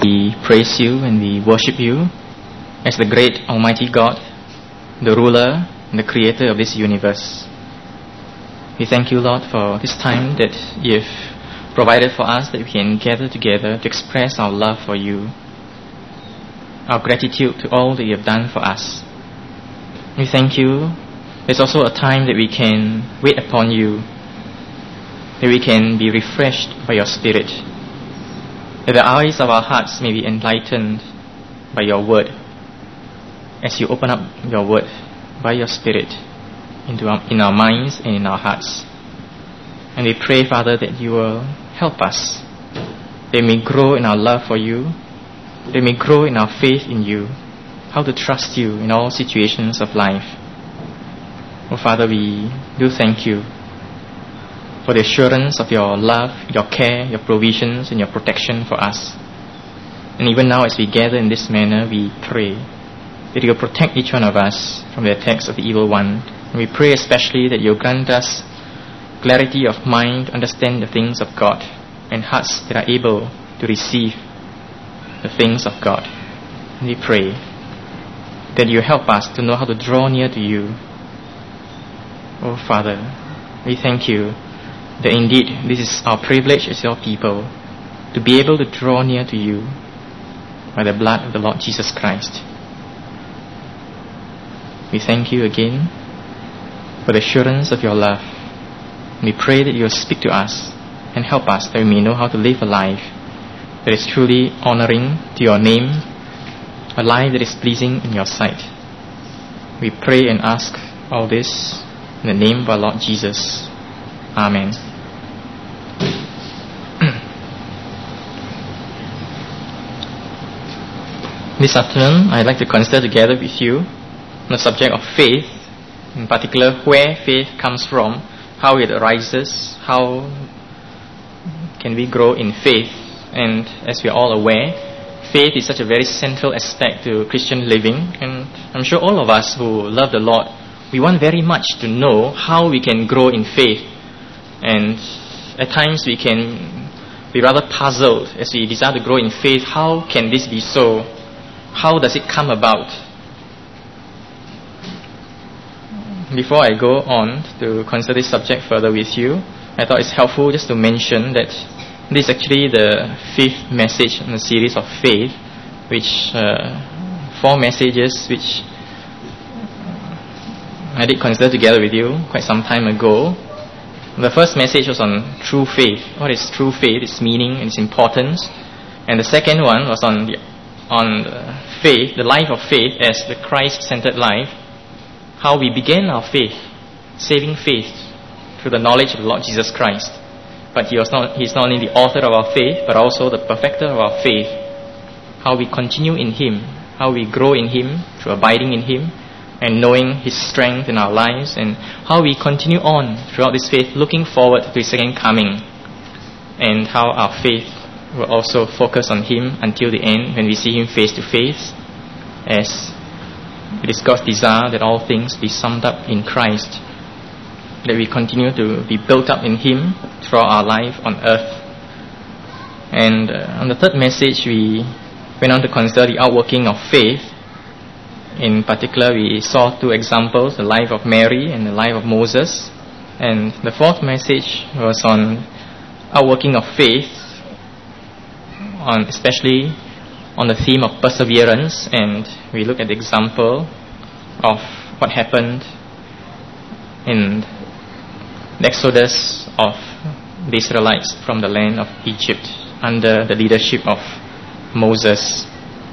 We praise you and we worship you as the great Almighty God, the ruler and the creator of this universe. We thank you, Lord, for this time that you've provided for us, that we can gather together to express our love for you, our gratitude to all that you have done for us. We thank you. It's also a time that we can wait upon you, that we can be refreshed by your Spirit, that the eyes of our hearts may be enlightened by your word, as you open up your word by your Spirit in our minds and in our hearts. And we pray, Father, that you will help us, that we may grow in our love for you, that we may grow in our faith in you, how to trust you in all situations of life. Oh Father, we do thank you for the assurance of your love, your care, your provisions and your protection for us. And even now as we gather in this manner, we pray that you will protect each one of us from the attacks of the evil one. And we pray especially that you will grant us clarity of mind to understand the things of God, and hearts that are able to receive the things of God. And we pray that you help us to know how to draw near to you. Oh Father, we thank you that indeed this is our privilege as your people, to be able to draw near to you by the blood of the Lord Jesus Christ. We thank you again for the assurance of your love. We pray that you will speak to us and help us, that we may know how to live a life that is truly honoring to your name, a life that is pleasing in your sight. We pray and ask all this in the name of our Lord Jesus. Amen. This afternoon, I'd like to consider together with you the subject of faith, in particular where faith comes from, how it arises, how can we grow in faith. And as we are all aware, faith is such a very central aspect to Christian living, and I'm sure all of us who love the Lord, we want very much to know how we can grow in faith. And at times we can be rather puzzled as we desire to grow in faith. How can this be so? How does it come about? Before I go on to consider this subject further with you, I thought it's helpful just to mention that this is actually the fifth message in the series of faith, which 4 messages which I did consider together with you quite some time ago. The first message was on true faith. What is true faith, its meaning and its importance. And the second one was on faith, the life of faith as the Christ-centered life, how we began our faith, saving faith through the knowledge of the Lord Jesus Christ. But He's not only the author of our faith, but also the perfecter of our faith. How we continue in Him, how we grow in Him through abiding in Him and knowing His strength in our lives, and how we continue on throughout this faith, looking forward to His second coming, and how our faith will also focus on Him until the end when we see Him face to face, as it is God's desire that all things be summed up in Christ, that we continue to be built up in Him throughout our life on earth. And on the third message, we went on to consider the outworking of faith. In particular, we saw 2 examples, the life of Mary and the life of Moses. And the fourth message was on outworking of faith, especially on the theme of perseverance, and we look at the example of what happened in the exodus of the Israelites from the land of Egypt under the leadership of Moses.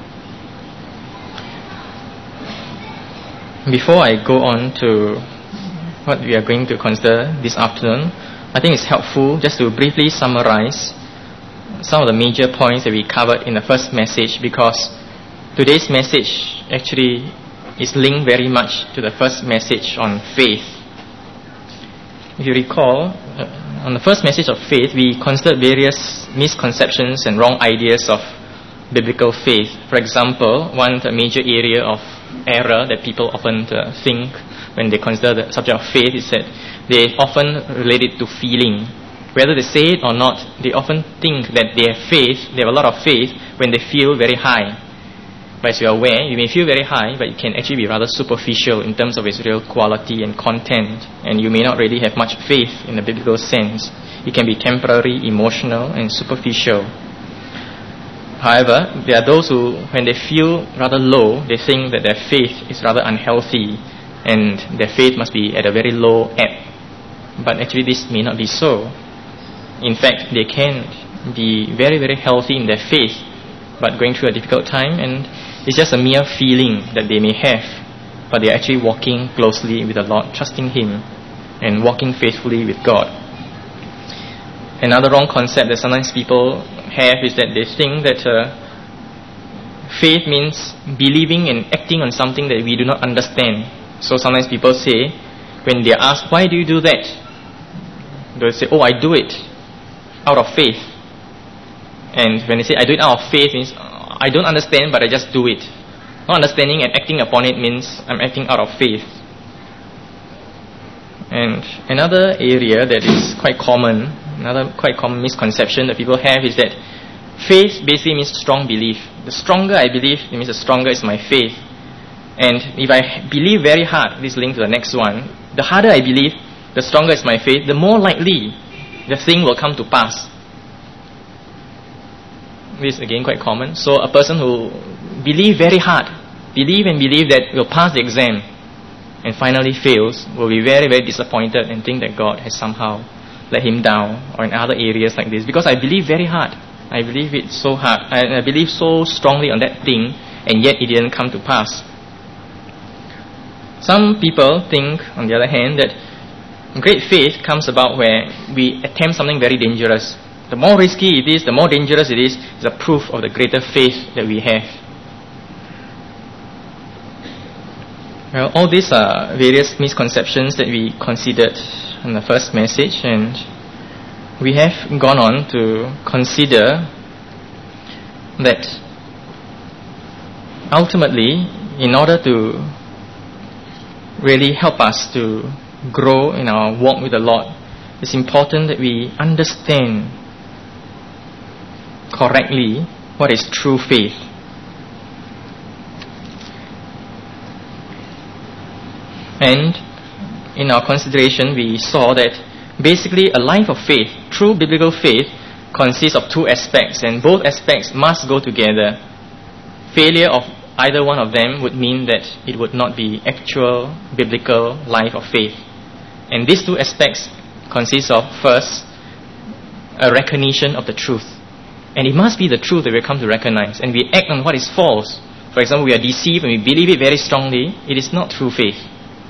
Before I go on to what we are going to consider this afternoon, I think it's helpful just to briefly summarize some of the major points that we covered in the first message, because today's message actually is linked very much to the first message on faith. If you recall, on the first message of faith, we considered various misconceptions and wrong ideas of biblical faith. For example, one major area of error that people often think when they consider the subject of faith is that they often relate it to feeling, whether they say it or not, they often think that they have a lot of faith when they feel very high. But as you are aware, you may feel very high, but it can actually be rather superficial in terms of its real quality and content, and you may not really have much faith in the biblical sense. It can be temporary, emotional, and superficial. However, there are those who, when they feel rather low, they think that their faith is rather unhealthy, and their faith must be at a very low ebb. But actually this may not be so. In fact, they can be very, very healthy in their faith, but going through a difficult time, and it's just a mere feeling that they may have, but they're actually walking closely with the Lord, trusting Him, and walking faithfully with God. Another wrong concept that sometimes people have is that they think that faith means believing and acting on something that we do not understand. So sometimes people say, when they are asked, why do you do that? They'll say, oh, I do it out of faith. And when they say, I do it out of faith, means I don't understand, but I just do it. Not understanding and acting upon it means I'm acting out of faith. And another area that is quite common, another quite common misconception that people have is that faith basically means strong belief. The stronger I believe, it means the stronger is my faith. And if I believe very hard, this link to the next one, the harder I believe, the stronger is my faith, the more likely the thing will come to pass. This is again quite common. So a person who believe very hard, believe that will pass the exam and finally fails will be very, very disappointed and think that God has somehow let him down, or in other areas like this, because I believe very hard. I believe it so hard. I believe so strongly on that thing, and yet it didn't come to pass. Some people think, on the other hand, that great faith comes about where we attempt something very dangerous. The more risky it is, the more dangerous it is a proof of the greater faith that we have. Well, all these are various misconceptions that we considered in the first message, and we have gone on to consider that ultimately, in order to really help us to grow in our walk with the Lord, it's important that we understand correctly what is true faith. And in our consideration, we saw that basically a life of faith, true biblical faith, consists of two aspects, and both aspects must go together. Failure of either one of them would mean that it would not be actual biblical life of faith. And these two aspects consist of, first, a recognition of the truth. And it must be the truth that we come to recognize, and we act on what is false. For example, we are deceived and we believe it very strongly, it is not true faith.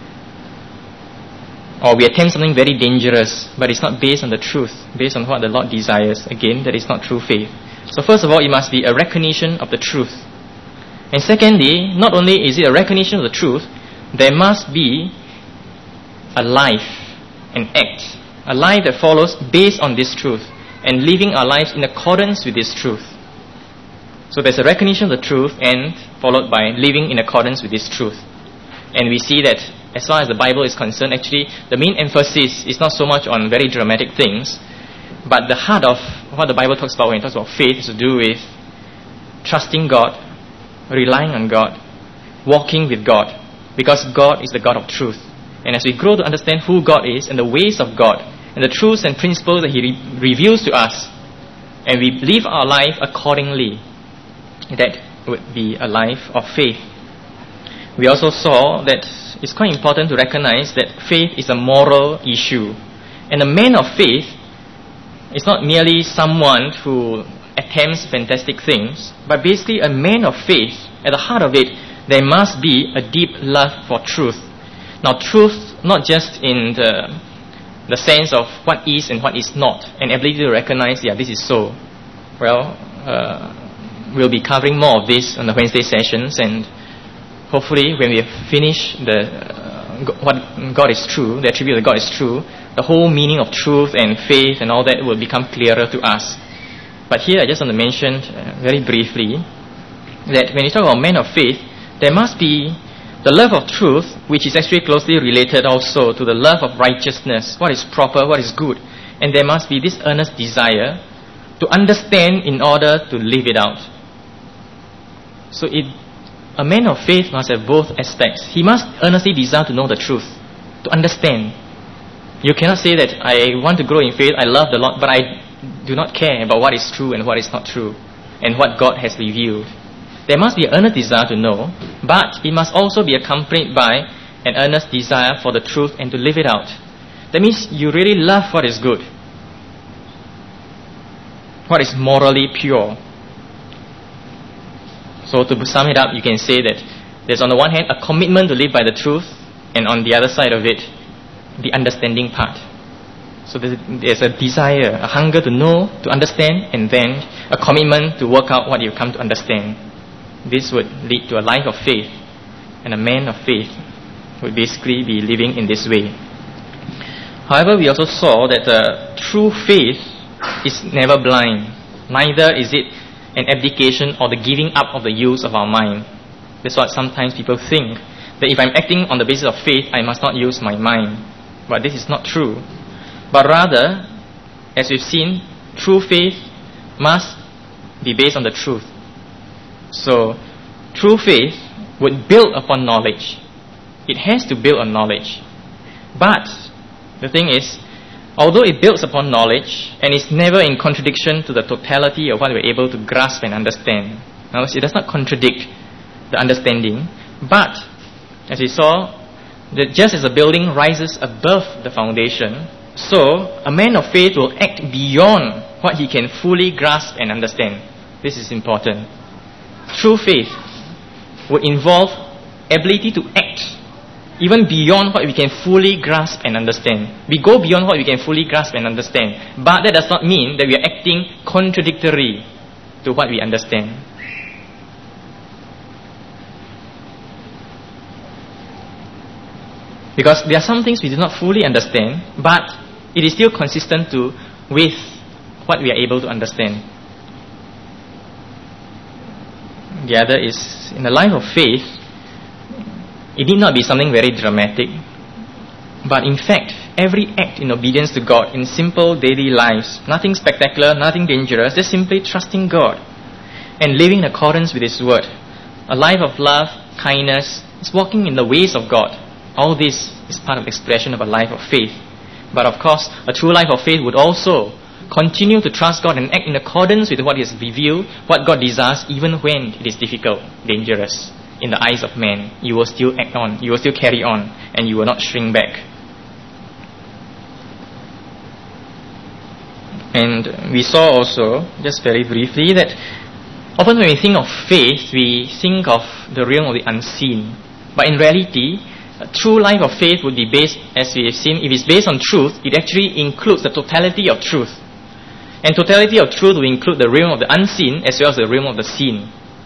Or we attempt something very dangerous, but it's not based on the truth, based on what the Lord desires. Again, that is not true faith. So first of all, it must be a recognition of the truth. And secondly, not only is it a recognition of the truth, there must be a life, an act, a life that follows based on this truth, and living our lives in accordance with this truth. So there's a recognition of the truth, and followed by living in accordance with this truth. And we see that as far as the Bible is concerned, actually, the main emphasis is not so much on very dramatic things, but the heart of what the Bible talks about when it talks about faith is to do with trusting God, relying on God, walking with God, because God is the God of truth. And as we grow to understand who God is and the ways of God, and the truths and principles that He reveals to us, and we live our life accordingly, that would be a life of faith. We also saw that it's quite important to recognize that faith is a moral issue. And a man of faith is not merely someone who attempts fantastic things, but basically a man of faith, at the heart of it, there must be a deep love for truth. Now, truth not just in the sense of what is and what is not, and ability to recognize, yeah, this is so. Well, we'll be covering more of this on the Wednesday sessions, and hopefully when we have finished what God is true, the attribute that God is true, the whole meaning of truth and faith and all that will become clearer to us. But here I just want to mention very briefly that when you talk about men of faith, there must be the love of truth, which is actually closely related also to the love of righteousness, what is proper, what is good. and there must be this earnest desire to understand in order to live it out. So a man of faith must have both aspects. He must earnestly desire to know the truth, to understand. You cannot say that I want to grow in faith, I love the Lord, but I do not care about what is true and what is not true, and what God has revealed. There must be an earnest desire to know, but it must also be accompanied by an earnest desire for the truth and to live it out. That means you really love what is good, what is morally pure. So to sum it up, you can say that there's on the one hand a commitment to live by the truth, and on the other side of it, the understanding part. So there's a desire, a hunger to know, to understand, and then a commitment to work out what you come to understand. This would lead to a life of faith, and a man of faith would basically be living in this way. However, we also saw that true faith is never blind. Neither is it an abdication or the giving up of the use of our mind. That's what sometimes people think, that if I'm acting on the basis of faith, I must not use my mind. But this is not true. But rather, as we've seen, true faith must be based on the truth. So, true faith would build upon knowledge. It has to build on knowledge. But, the thing is, although it builds upon knowledge and is never in contradiction to the totality of what we're able to grasp and understand. Now, it does not contradict the understanding, but, as we saw, that just as a building rises above the foundation, so a man of faith will act beyond what he can fully grasp and understand. This is important. True faith would involve ability to act even beyond what we can fully grasp and understand. We go beyond what we can fully grasp and understand, but that does not mean that we are acting contradictory to what we understand. Because there are some things we do not fully understand, but it is still consistent with what we are able to understand. The other is, in the life of faith, it need not be something very dramatic, but in fact, every act in obedience to God in simple daily lives, nothing spectacular, nothing dangerous, just simply trusting God and living in accordance with His Word. A life of love, kindness, is walking in the ways of God. All this is part of the expression of a life of faith. But of course, a true life of faith would also continue to trust God and act in accordance with what He has revealed, what God desires, even when it is difficult, dangerous. In the eyes of man, you will still act on, you will still carry on, and you will not shrink back. And we saw also, just very briefly, that often when we think of faith, we think of the realm of the unseen. But in reality, a true life of faith would be based, as we have seen, if it's based on truth, it actually includes the totality of truth. And totality of truth will include the realm of the unseen as well as the realm of the seen.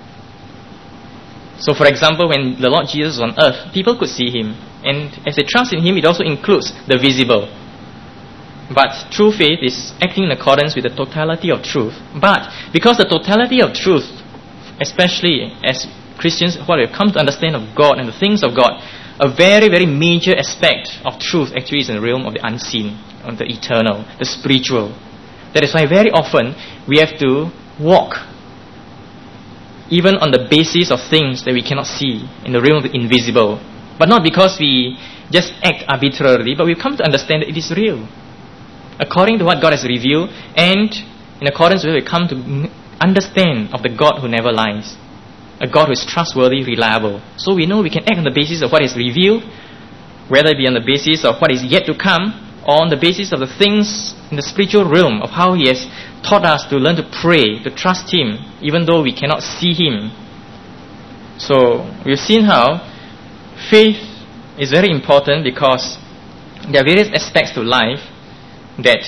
So for example, when the Lord Jesus was on earth, people could see Him. And as they trust in Him, it also includes the visible. But true faith is acting in accordance with the totality of truth. But because the totality of truth, especially as Christians, what we've come to understand of God and the things of God, a very, very major aspect of truth actually is in the realm of the unseen, of the eternal, the spiritual. That is why very often we have to walk even on the basis of things that we cannot see, in the realm of the invisible. But not because we just act arbitrarily, but we've come to understand that it is real, according to what God has revealed, and in accordance with what we come to understand of the God who never lies, a God who is trustworthy, reliable. So we know we can act on the basis of what is revealed, whether it be on the basis of what is yet to come, or on the basis of the things in the spiritual realm, of how He has taught us to learn to pray, to trust Him, even though we cannot see Him. So we've seen how faith is very important because there are various aspects to life that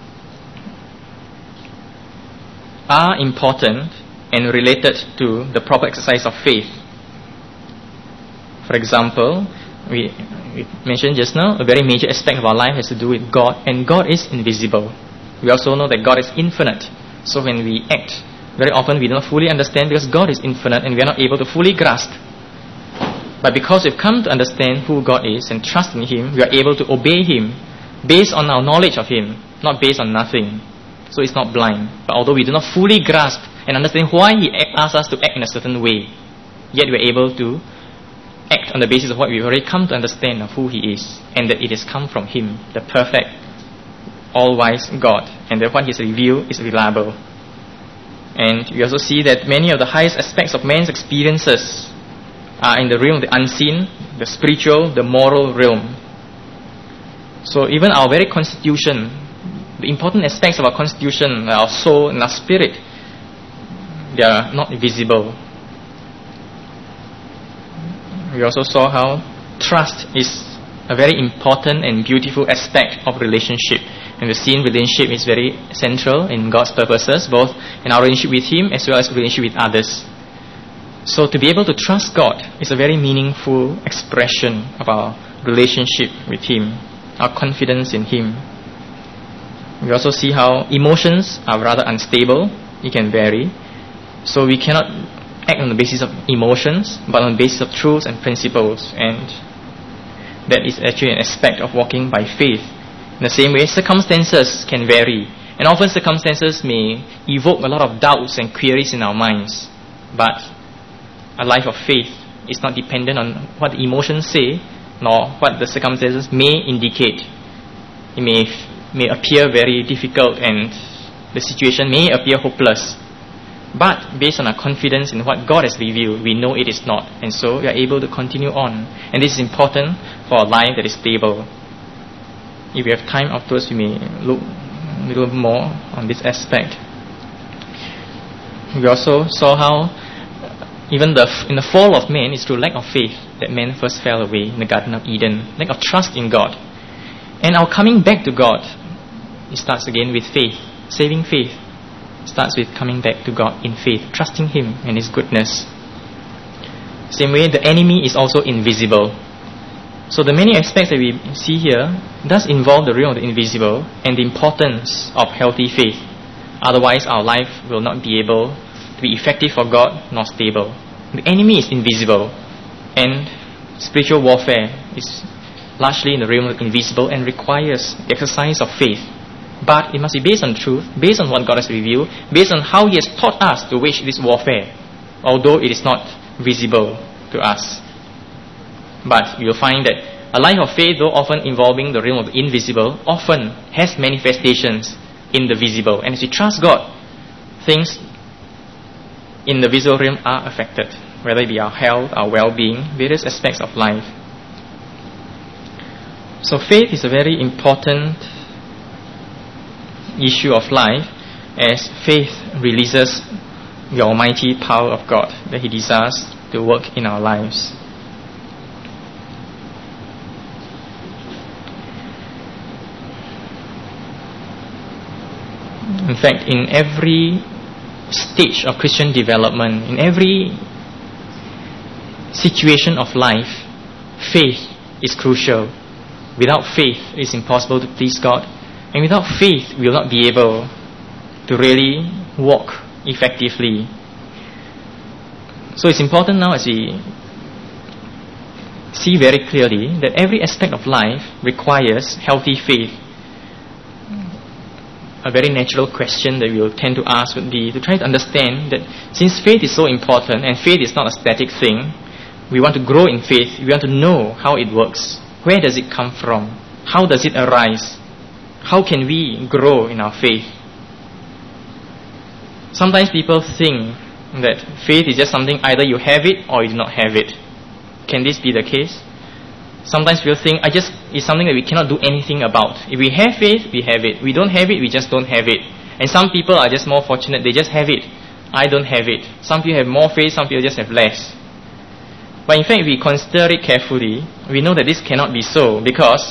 are important and related to the proper exercise of faith. For example, we mentioned just now, a very major aspect of our life has to do with God, and God is invisible. We also know that God is infinite. So when we act, very often we do not fully understand because God is infinite and we are not able to fully grasp. But because we've come to understand who God is and trust in Him, we are able to obey Him based on our knowledge of Him, not based on nothing. So it's not blind. But although we do not fully grasp and understand why He asks us to act in a certain way, yet we're able to act on the basis of what we've already come to understand of who He is, and that it has come from Him, the perfect, all-wise God, and that what He has revealed is reliable. And we also see that many of the highest aspects of man's experiences are in the realm of the unseen, the spiritual, the moral realm. So even our very constitution, the important aspects of our constitution, our soul and our spirit, they are not visible. We also saw how trust is a very important and beautiful aspect of relationship. And we've seen relationship is very central in God's purposes, both in our relationship with Him as well as relationship with others. So to be able to trust God is a very meaningful expression of our relationship with Him, our confidence in Him. We also see how emotions are rather unstable. It can vary. So we cannot act on the basis of emotions, but on the basis of truths and principles. And that is actually an aspect of walking by faith. In the same way, circumstances can vary. And often circumstances may evoke a lot of doubts and queries in our minds. But a life of faith is not dependent on what the emotions say, nor what the circumstances may indicate. It may appear very difficult and the situation may appear hopeless. But based on our confidence in what God has revealed, we know it is not. And so we are able to continue on. And this is important for a life that is stable. If we have time afterwards, we may look a little more on this aspect. We also saw how even in the fall of man, it's through lack of faith that man first fell away in the Garden of Eden. Lack of trust in God. And our coming back to God, it starts again with faith. Saving faith starts with coming back to God in faith, trusting Him and His goodness. Same way, the enemy is also invisible. So the many aspects that we see here does involve the realm of the invisible and the importance of healthy faith. Otherwise, our life will not be able to be effective for God nor stable. The enemy is invisible, and spiritual warfare is largely in the realm of the invisible and requires the exercise of faith. But it must be based on truth, based on what God has revealed, based on how He has taught us to wage this warfare, although it is not visible to us. But you'll find that a life of faith, though often involving the realm of the invisible, often has manifestations in the visible. And as we trust God, things in the visible realm are affected, whether it be our health, our well-being, various aspects of life. So faith is a very important issue of life, as faith releases the almighty power of God that He desires to work in our lives. In fact, in every stage of Christian development, in every situation of life, faith is crucial. Without faith, it is impossible to please God. And without faith, we will not be able to really walk effectively. So it's important now, as we see very clearly, that every aspect of life requires healthy faith. A very natural question that we will tend to ask would be to try to understand that since faith is so important, and faith is not a static thing, we want to grow in faith, we want to know how it works. Where does it come from? How does it arise? How can we grow in our faith? Sometimes people think that faith is just something either you have it or you do not have it. Can this be the case? Sometimes people think it's something that we cannot do anything about. If we have faith, we have it. We don't have it, we just don't have it. And some people are just more fortunate, they just have it. I don't have it. Some people have more faith, some people just have less. But in fact, if we consider it carefully, we know that this cannot be so, because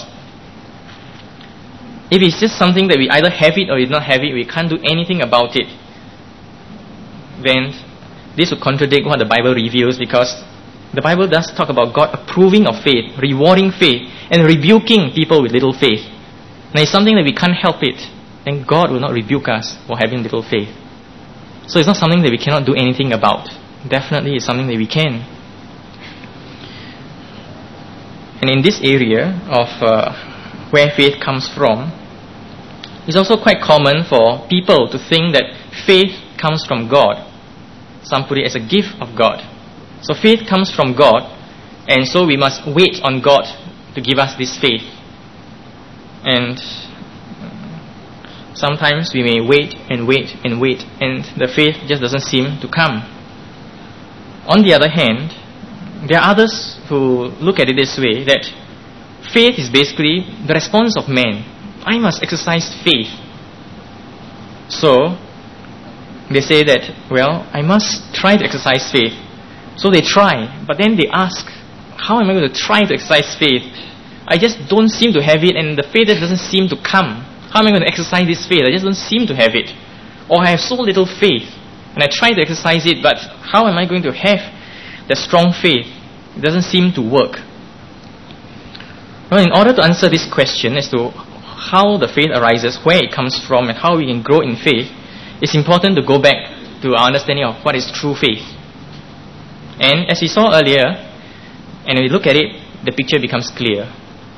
if it's just something that we either have it or we do not have it, we can't do anything about it, then this would contradict what the Bible reveals, because the Bible does talk about God approving of faith, rewarding faith, and rebuking people with little faith. Now, it's something that we can't help it, then God will not rebuke us for having little faith. So it's not something that we cannot do anything about. Definitely it's something that we can. And in this area of where faith comes from, it's also quite common for people to think that faith comes from God. Some put it as a gift of God. So faith comes from God, and so we must wait on God to give us this faith. And sometimes we may wait and wait and wait, and the faith just doesn't seem to come. On the other hand, there are others who look at it this way, that faith is basically the response of man. I must exercise faith. So they say that, well, I must try to exercise faith. So they try, but then they ask, how am I going to try to exercise faith? I just don't seem to have it, and the faith just doesn't seem to come. How am I going to exercise this faith? I just don't seem to have it. Or I have so little faith, and I try to exercise it, but how am I going to have the strong faith? It doesn't seem to work. Well, in order to answer this question as to how the faith arises, where it comes from, and how we can grow in faith, it's important to go back to our understanding of what is true faith. And as we saw earlier, and when we look at it, the picture becomes clear.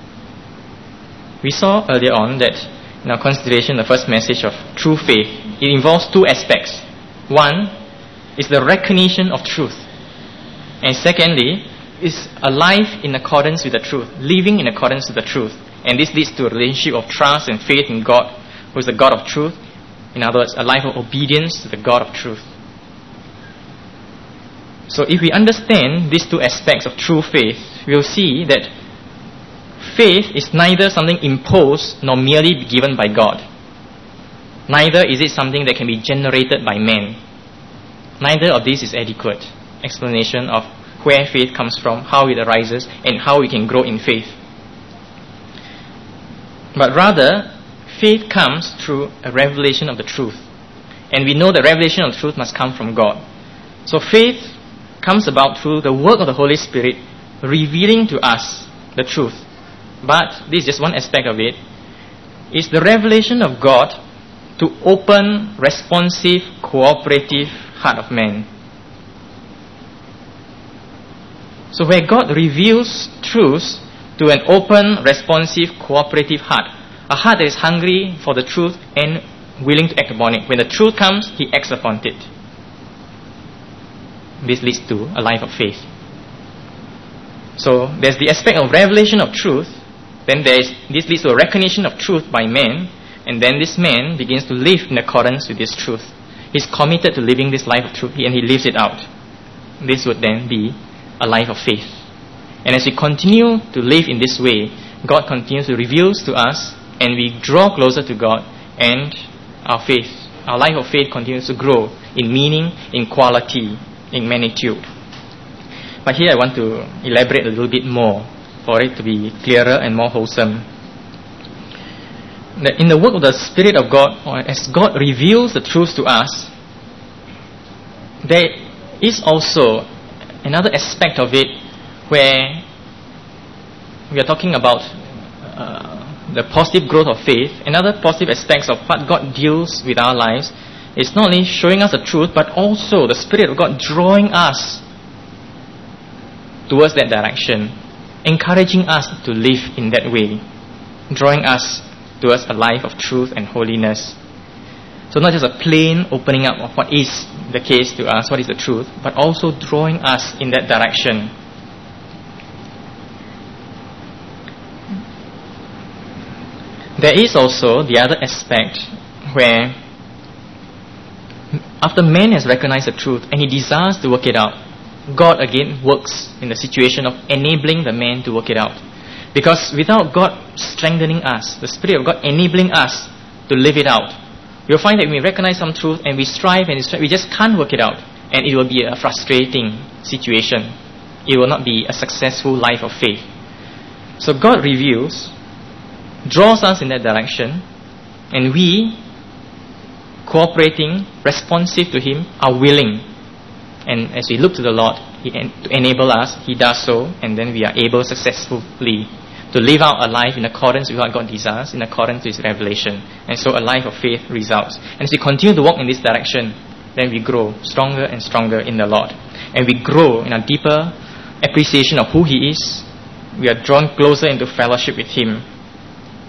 We saw earlier on that in our consideration, the first message of true faith, it involves two aspects. One is the recognition of truth. And secondly, is a life in accordance with the truth, living in accordance with the truth. And this leads to a relationship of trust and faith in God, who is the God of truth. In other words, a life of obedience to the God of truth. So if we understand these two aspects of true faith, we'll see that faith is neither something imposed nor merely given by God. Neither is it something that can be generated by man. Neither of these is adequate explanation of where faith comes from, how it arises, and how we can grow in faith. But rather, faith comes through a revelation of the truth. And we know the revelation of the truth must come from God. So faith comes about through the work of the Holy Spirit revealing to us the truth. But this is just one aspect of it. It's the revelation of God to open, responsive, cooperative heart of man. So where God reveals truths to an open, responsive, cooperative heart, a heart that is hungry for the truth and willing to act upon it. When the truth comes, he acts upon it. This leads to a life of faith. So there's the aspect of revelation of truth. Then this leads to a recognition of truth by man, and then this man begins to live in accordance with this truth. He's committed to living this life of truth, and he lives it out. This would then be a life of faith. And as we continue to live in this way, God continues to reveal to us, and we draw closer to God, and our faith, our life of faith continues to grow in meaning, in quality, in magnitude. But here I want to elaborate a little bit more for it to be clearer and more wholesome. That in the work of the Spirit of God, or as God reveals the truth to us, there is also another aspect of it where we are talking about the positive growth of faith. Another positive aspects of what God deals with our lives is not only showing us the truth, but also the Spirit of God drawing us towards that direction, encouraging us to live in that way, drawing us towards a life of truth and holiness. So not just a plain opening up of what is the case to us, what is the truth, but also drawing us in that direction. There is also the other aspect where after man has recognized the truth and he desires to work it out, God again works in the situation of enabling the man to work it out. Because without God strengthening us, the Spirit of God enabling us to live it out, you'll find that we recognize some truth and we strive, we just can't work it out, and it will be a frustrating situation. It will not be a successful life of faith. So God reveals, draws us in that direction, and we, cooperating, responsive to Him, are willing. And as we look to the Lord to enable us, He does so, and then we are able successfully to live out a life in accordance with what God desires, in accordance with His revelation. And so a life of faith results. And as we continue to walk in this direction, then we grow stronger and stronger in the Lord. And we grow in a deeper appreciation of who He is. We are drawn closer into fellowship with Him.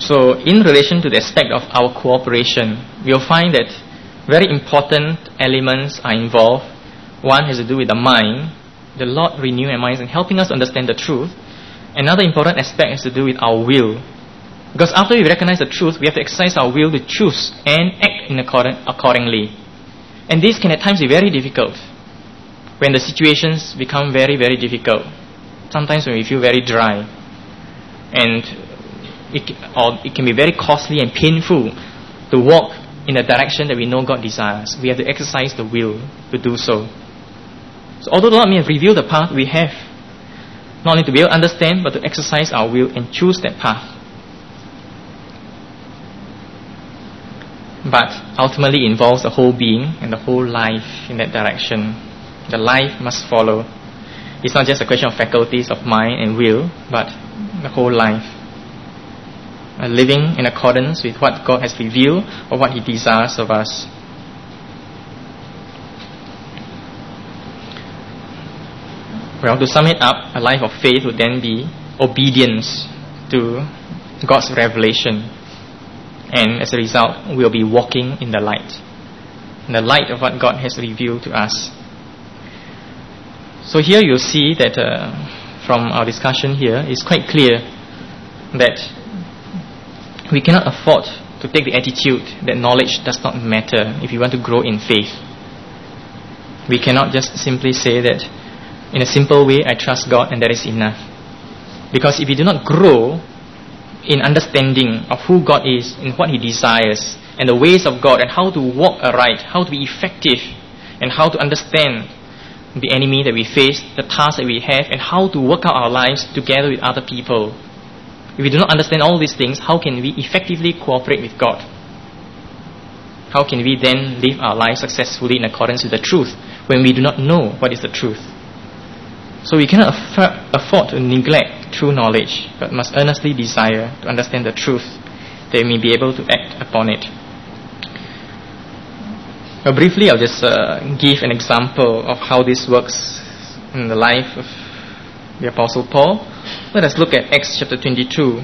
So in relation to the aspect of our cooperation, we'll find that very important elements are involved. One has to do with the mind, the Lord renewing our minds and helping us understand the truth. Another important aspect has to do with our will. Because after we recognize the truth, we have to exercise our will to choose and act in accordingly. And this can at times be very difficult when the situations become very, very difficult. Sometimes when we feel very dry. And it can be very costly and painful to walk in the direction that we know God desires. We have to exercise the will to do so. So although the Lord may have revealed the path, we have not only to be able to understand, but to exercise our will and choose that path. But ultimately involves the whole being and the whole life in that direction. The life must follow. It's not just a question of faculties of mind and will, but the whole life. Living in accordance with what God has revealed or what He desires of us. Well, to sum it up, a life of faith would then be obedience to God's revelation. And as a result, we'll be walking in the light of what God has revealed to us. So here you'll see that from our discussion here, it's quite clear that we cannot afford to take the attitude that knowledge does not matter if you want to grow in faith. We cannot just simply say that in a simple way, I trust God and that is enough. Because if you do not grow in understanding of who God is and what He desires and the ways of God and how to walk aright, how to be effective and how to understand the enemy that we face, the tasks that we have and how to work out our lives together with other people. If we do not understand all these things, how can we effectively cooperate with God? How can we then live our lives successfully in accordance with the truth when we do not know what is the truth? So we cannot afford to neglect true knowledge, but must earnestly desire to understand the truth, that we may be able to act upon it. Well, briefly, I'll just give an example of how this works in the life of the Apostle Paul. Let us look at Acts chapter 22.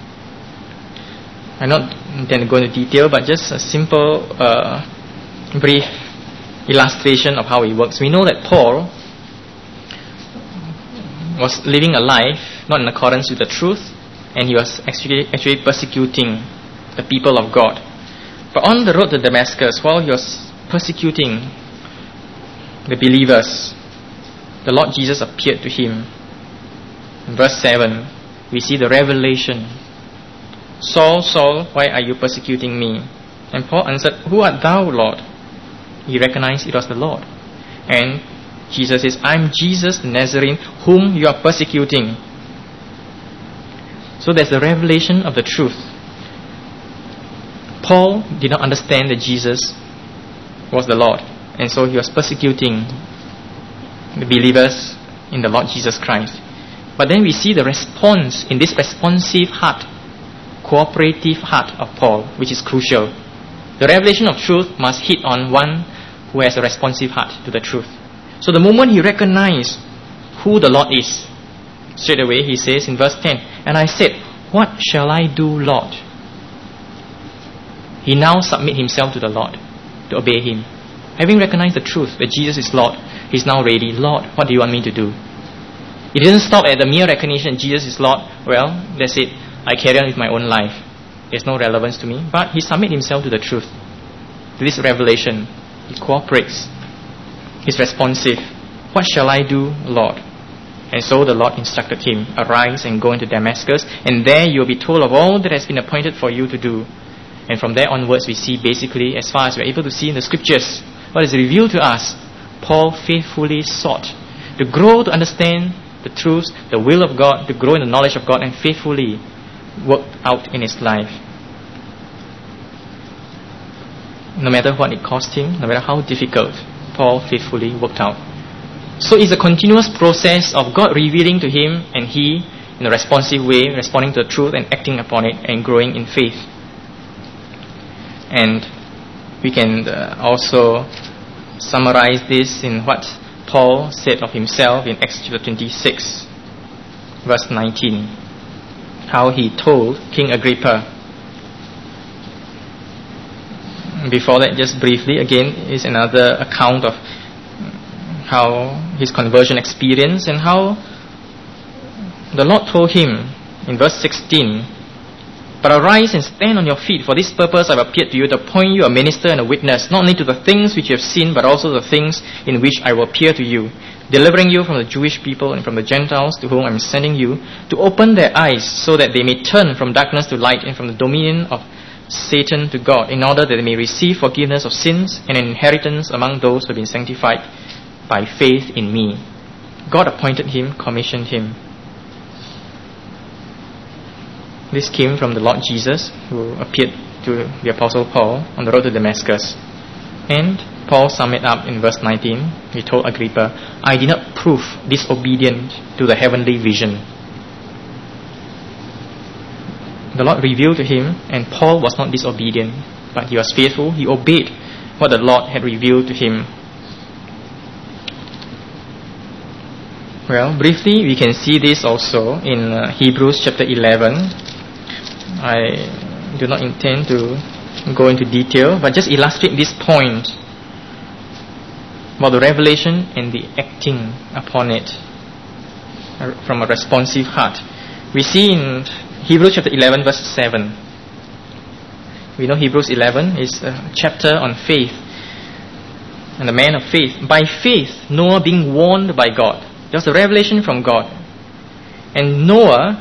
I not intend to go into detail, but just a simple, brief illustration of how it works. We know that Paul was living a life not in accordance with the truth, and he was actually persecuting the people of God. But on the road to Damascus, while he was persecuting the believers, the Lord Jesus appeared to him. In verse 7, we see the revelation. Saul, Saul, why are you persecuting me? And Paul answered, Who art thou, Lord? He recognized it was the Lord. And Jesus says, I'm Jesus the Nazarene whom you are persecuting. So there's the revelation of the truth. Paul did not understand that Jesus was the Lord, and so he was persecuting the believers in the Lord Jesus Christ. But then we see the response in this responsive heart, cooperative heart of Paul, which is crucial. The revelation of truth must hit on one who has a responsive heart to the truth. So the moment he recognized who the Lord is, straight away he says in verse 10, And I said, What shall I do, Lord? He now submit himself to the Lord, to obey Him. Having recognized the truth that Jesus is Lord, he's now ready. Lord, what do you want me to do? He didn't stop at the mere recognition Jesus is Lord. Well, that's it. I carry on with my own life. There's no relevance to me. But he submit himself to the truth, to this revelation. He cooperates. He's responsive. What shall I do, Lord? And so the Lord instructed him, Arise and go into Damascus, and there you will be told of all that has been appointed for you to do. And from there onwards we see basically, as far as we're able to see in the scriptures, what is revealed to us, Paul faithfully sought to grow to understand the truths, the will of God, to grow in the knowledge of God, and faithfully worked out in his life. No matter what it cost him, no matter how difficult, Paul faithfully worked out. So it's a continuous process of God revealing to him, and he, in a responsive way, responding to the truth and acting upon it and growing in faith. And we can also summarize this in what Paul said of himself in Acts chapter 26, verse 19. How he told King Agrippa, Before that, just briefly, again, is another account of how his conversion experience and how the Lord told him in verse 16, "But arise and stand on your feet, for this purpose I have appeared to you, to appoint you a minister and a witness, not only to the things which you have seen, but also the things in which I will appear to you, delivering you from the Jewish people and from the Gentiles to whom I am sending you, to open their eyes so that they may turn from darkness to light and from the dominion of Satan to God, in order that they may receive forgiveness of sins and an inheritance among those who have been sanctified by faith in me." God appointed him, commissioned him. This came from the Lord Jesus, who appeared to the Apostle Paul on the road to Damascus. And Paul summed it up in verse 19. He told Agrippa, "I did not prove disobedient to the heavenly vision." The Lord revealed to him, and Paul was not disobedient, but he was faithful. He obeyed what the Lord had revealed to him. Well, briefly, we can see this also in Hebrews chapter 11. I do not intend to go into detail, but just illustrate this point about the revelation and the acting upon it from a responsive heart. We see in Hebrews chapter 11 verse 7. We know Hebrews 11 is a chapter on faith and the man of faith. By faith, Noah being warned by God. There was a revelation from God. And Noah,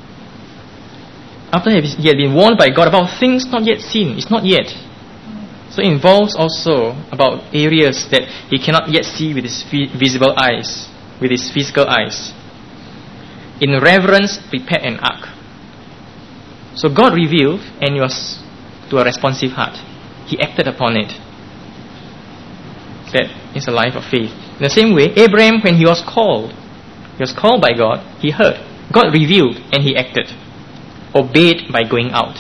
after he had been warned by God about things not yet seen, it's not yet. So it involves also about areas that he cannot yet see with his visible eyes, with his physical eyes. In reverence, prepared an ark. So God revealed, and it was to a responsive heart. He acted upon it. That is a life of faith. In the same way, Abraham, when he was called by God, he heard. God revealed, and he acted. Obeyed by going out.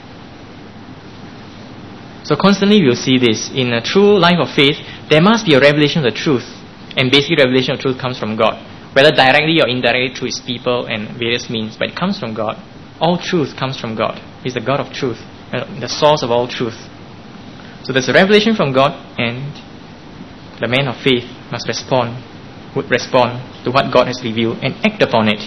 So constantly we will see this. In a true life of faith, there must be a revelation of the truth. And basically revelation of truth comes from God. Whether directly or indirectly through his people and various means. But it comes from God. All truth comes from God. He's the God of truth. The source of all truth. So there's a revelation from God, and the man of faith would respond to what God has revealed and act upon it.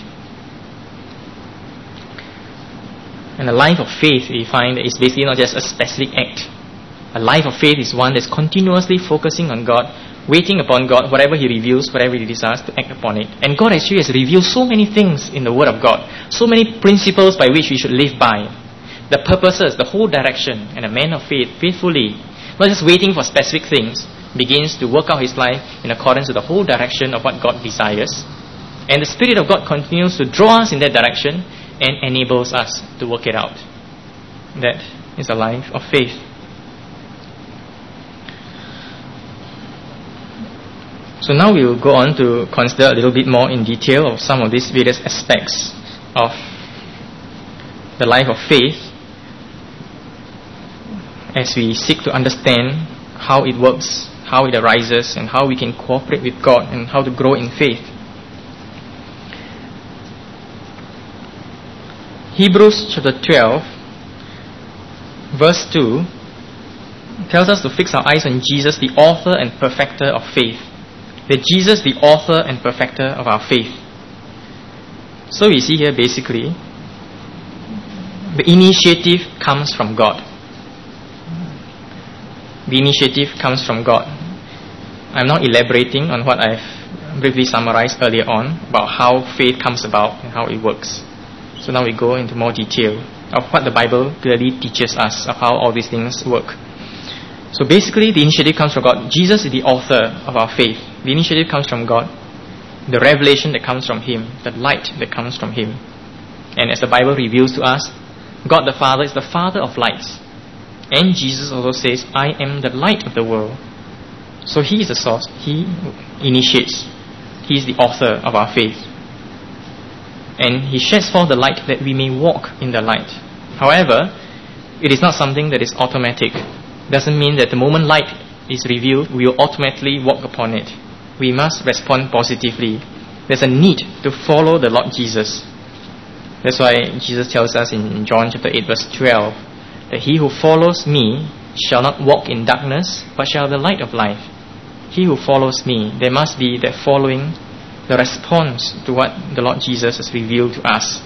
And a life of faith, we find, is basically not just a specific act. A life of faith is one that's continuously focusing on God, waiting upon God, whatever He reveals, whatever He desires, to act upon it. And God actually has revealed so many things in the Word of God, so many principles by which we should live by, the purposes, the whole direction. And a man of faith, faithfully, not just waiting for specific things, begins to work out his life in accordance with the whole direction of what God desires. And the Spirit of God continues to draw us in that direction and enables us to work it out. That is a life of faith. So now we will go on to consider a little bit more in detail of some of these various aspects of the life of faith as we seek to understand how it works, how it arises, and how we can cooperate with God and how to grow in faith. Hebrews chapter 12 verse 2 tells us to fix our eyes on Jesus, the author and perfecter of faith. That Jesus, the author and perfecter of our faith. So we see here basically the initiative comes from God. The initiative comes from God. I'm not elaborating on what I've briefly summarized earlier on about how faith comes about and how it works. So now we go into more detail of what the Bible clearly teaches us of how all these things work. So basically the initiative comes from God. Jesus is the author of our faith. The initiative comes from God. The revelation that comes from Him. The light that comes from Him. And as the Bible reveals to us, God the Father is the Father of lights. And Jesus also says, I am the light of the world. So He is the source. He initiates. He is the author of our faith. And He sheds forth the light that we may walk in the light. However, it is not something that is automatic. Doesn't mean that the moment light is revealed, we will automatically walk upon it. We must respond positively. There's a need to follow the Lord Jesus. That's why Jesus tells us in John chapter 8 verse 12 that he who follows me shall not walk in darkness, but shall have the light of life. He who follows me, there must be that following, the response to what the Lord Jesus has revealed to us.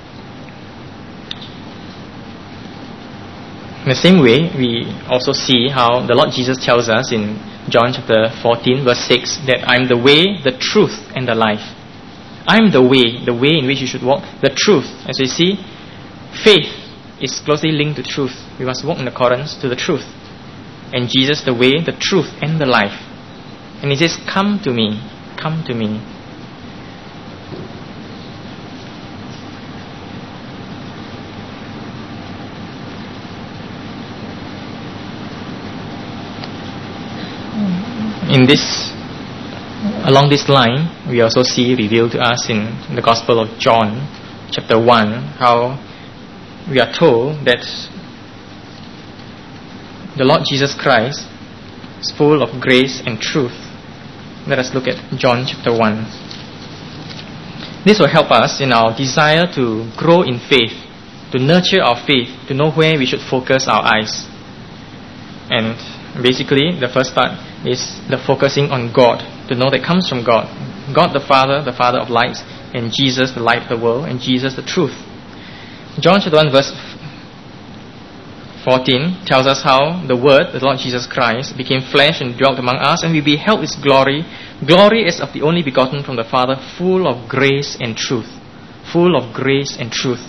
In the same way, we also see how the Lord Jesus tells us in John chapter 14 verse 6 that I am the way, the truth and the life. I am the way in which you should walk, the truth. As we see, faith is closely linked to truth. We must walk in accordance to the truth. And Jesus, the way, the truth and the life. And He says, come to me, come to me. Along this line, we also see revealed to us in the Gospel of John, chapter 1, how we are told that the Lord Jesus Christ is full of grace and truth. Let us look at John chapter 1. This will help us in our desire to grow in faith, to nurture our faith, to know where we should focus our eyes. And basically, the first part is the focusing on God, to know that comes from God. God the Father of lights, and Jesus, the light of the world, and Jesus, the truth. John chapter 1 verse 14 tells us how the Word, the Lord Jesus Christ, became flesh and dwelt among us, and we beheld His glory. Glory is of the only begotten from the Father, full of grace and truth. Full of grace and truth.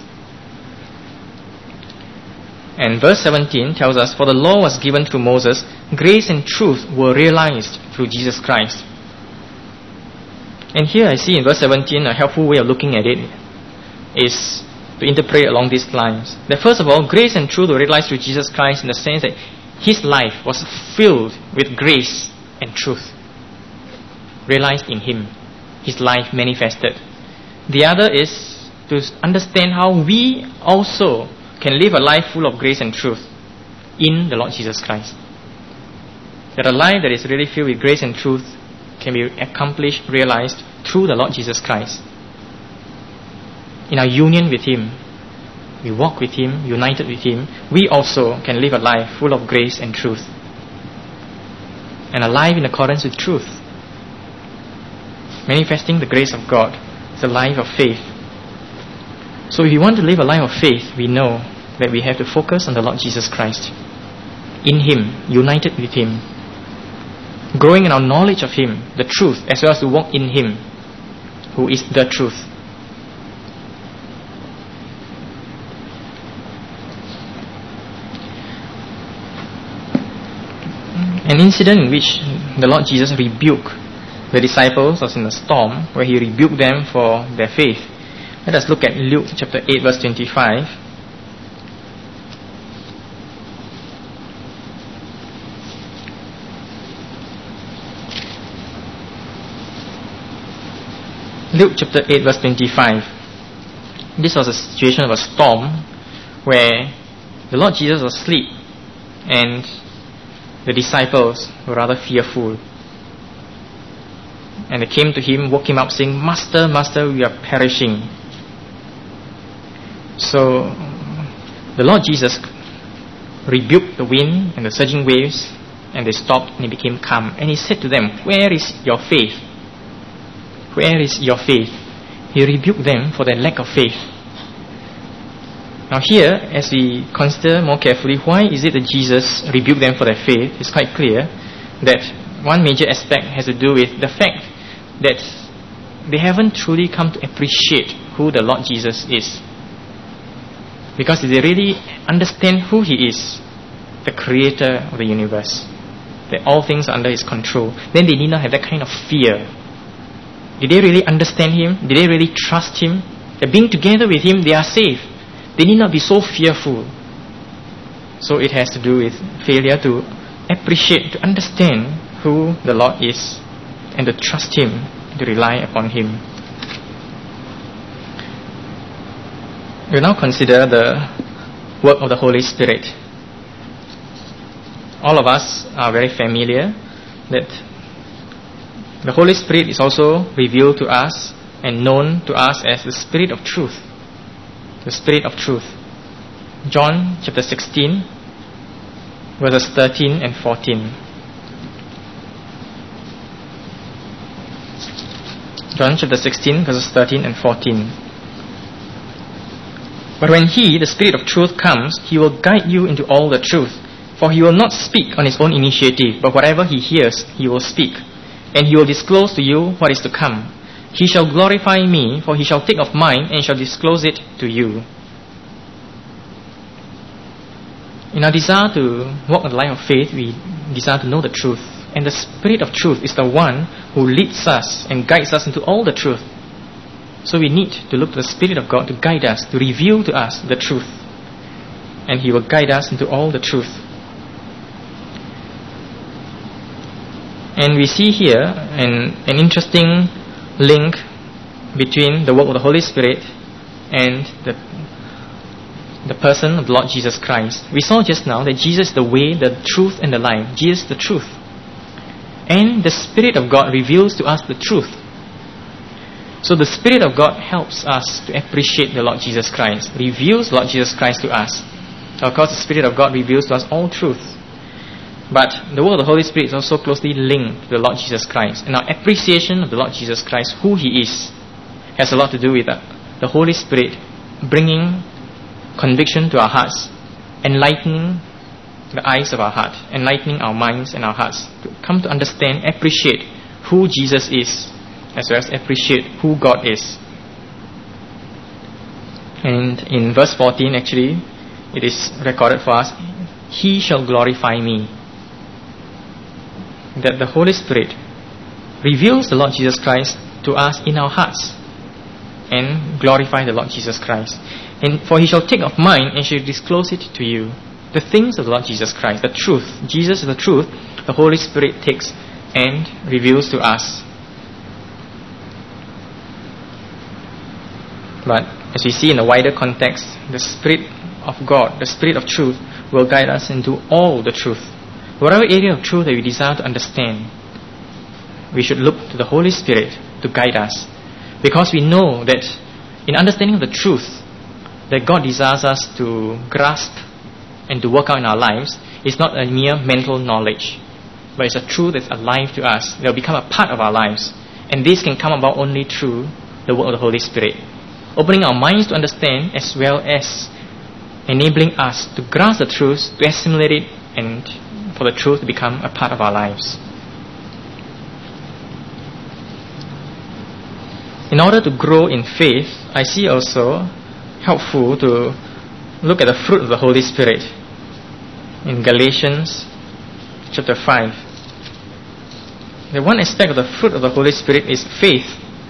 And verse 17 tells us, for the law was given through Moses, grace and truth were realized through Jesus Christ. And here I see in verse 17 a helpful way of looking at it is to interpret along these lines. That first of all, grace and truth were realized through Jesus Christ in the sense that His life was filled with grace and truth. Realized in Him. His life manifested. The other is to understand how we also can live a life full of grace and truth in the Lord Jesus Christ. That a life that is really filled with grace and truth can be accomplished, realized through the Lord Jesus Christ. In our union with Him, we walk with Him, united with Him, we also can live a life full of grace and truth. And a life in accordance with truth. Manifesting the grace of God is a life of faith. So if we want to live a life of faith, we know that we have to focus on the Lord Jesus Christ. In Him, united with Him. Growing in our knowledge of Him, the truth, as well as to walk in Him, who is the truth. An incident in which the Lord Jesus rebuked the disciples was in a storm, where He rebuked them for their faith. Let us look at Luke chapter 8 verse 25. Luke chapter 8 verse 25. This was a situation of a storm where the Lord Jesus was asleep and the disciples were rather fearful. And they came to Him, woke Him up saying, Master, Master, we are perishing. So the Lord Jesus rebuked the wind and the surging waves, and they stopped and He became calm. And He said to them, where is your faith? Where is your faith? He rebuked them for their lack of faith. Now here, as we consider more carefully, why is it that Jesus rebuked them for their faith? It's quite clear that one major aspect has to do with the fact that they haven't truly come to appreciate who the Lord Jesus is. Because if they really understand who He is, the creator of the universe, that all things are under His control, then they need not have that kind of fear. Did they really understand Him? Did they really trust Him? That being together with Him, they are safe. They need not be so fearful. So it has to do with failure to appreciate, to understand who the Lord is, and to trust Him, to rely upon Him. We'll now consider the work of the Holy Spirit. All of us are very familiar that the Holy Spirit is also revealed to us and known to us as the Spirit of Truth. The Spirit of Truth. John chapter 16 verses 13 and 14. John chapter 16, verses 13 and 14. But when He, the Spirit of truth, comes, He will guide you into all the truth. For He will not speak on His own initiative, but whatever He hears, He will speak. And He will disclose to you what is to come. He shall glorify Me, for He shall take of mine and shall disclose it to you. In our desire to walk the life of faith, we desire to know the truth. And the Spirit of truth is the one who leads us and guides us into all the truth. So we need to look to the Spirit of God to guide us, to reveal to us the truth. And He will guide us into all the truth. And we see here an interesting link between the work of the Holy Spirit and the person of the Lord Jesus Christ. We saw just now that Jesus is the way, the truth, and the life. Jesus is the truth. And the Spirit of God reveals to us the truth. So the Spirit of God helps us to appreciate the Lord Jesus Christ, reveals Lord Jesus Christ to us. Of course, the Spirit of God reveals to us all truth. But the work of the Holy Spirit is also closely linked to the Lord Jesus Christ. And our appreciation of the Lord Jesus Christ, who He is, has a lot to do with the Holy Spirit bringing conviction to our hearts, enlightening the eyes of our heart, enlightening our minds and our hearts to come to understand, appreciate who Jesus is, as well as appreciate who God is. And in verse 14 actually, it is recorded for us, He shall glorify Me. That the Holy Spirit reveals the Lord Jesus Christ to us in our hearts and glorify the Lord Jesus Christ. And for He shall take of mine and shall disclose it to you. The things of the Lord Jesus Christ, the truth. Jesus is the truth. The Holy Spirit takes and reveals to us. But as we see in a wider context, the Spirit of God, the Spirit of truth, will guide us into all the truth. Whatever area of truth that we desire to understand, we should look to the Holy Spirit to guide us. Because we know that in understanding the truth that God desires us to grasp and to work out in our lives, is not a mere mental knowledge, but it's a truth that's alive to us, that will become a part of our lives. And this can come about only through the work of the Holy Spirit, opening our minds to understand as well as enabling us to grasp the truth, to assimilate it, and for the truth to become a part of our lives. In order to grow in faith, I see also helpful to look at the fruit of the Holy Spirit in Galatians chapter 5. The one aspect of the fruit of the Holy Spirit is faith.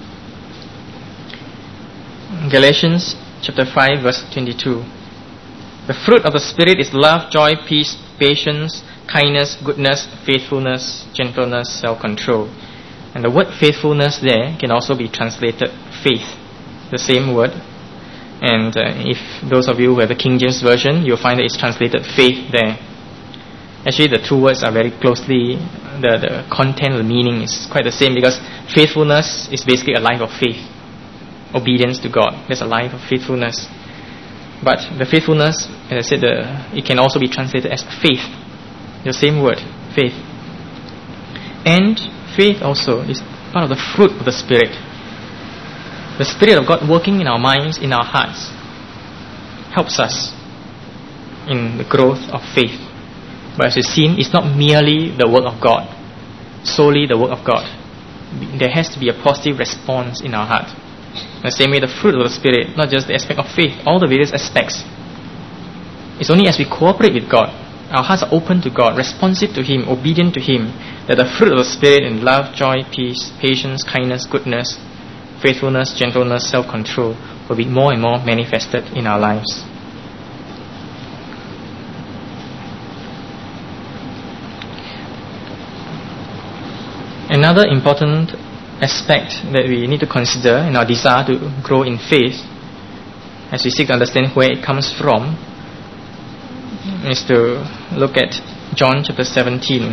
Galatians chapter 5 verse 22. The fruit of the Spirit is love, joy, peace, patience, kindness, goodness, faithfulness, gentleness, self-control. And the word faithfulness there can also be translated faith, the same word. And if those of you who have the King James Version, you'll find that it's translated faith there. Actually, the two words are very closely, the content, the meaning is quite the same, because faithfulness is basically a life of faith. Obedience to God, that's a life of faithfulness. But the faithfulness, as I said, it can also be translated as faith. The same word, faith. And faith also is part of the fruit of the Spirit. The Spirit of God working in our minds, in our hearts, helps us in the growth of faith. But as we've seen, it's not merely the work of God, solely the work of God. There has to be a positive response in our heart. In the same way, the fruit of the Spirit, not just the aspect of faith, all the various aspects. It's only as we cooperate with God, our hearts are open to God, responsive to Him, obedient to Him, that the fruit of the Spirit in love, joy, peace, patience, kindness, goodness, faithfulness, gentleness, self-control will be more and more manifested in our lives. Another important aspect that we need to consider in our desire to grow in faith, as we seek to understand where it comes from, is to look at John chapter 17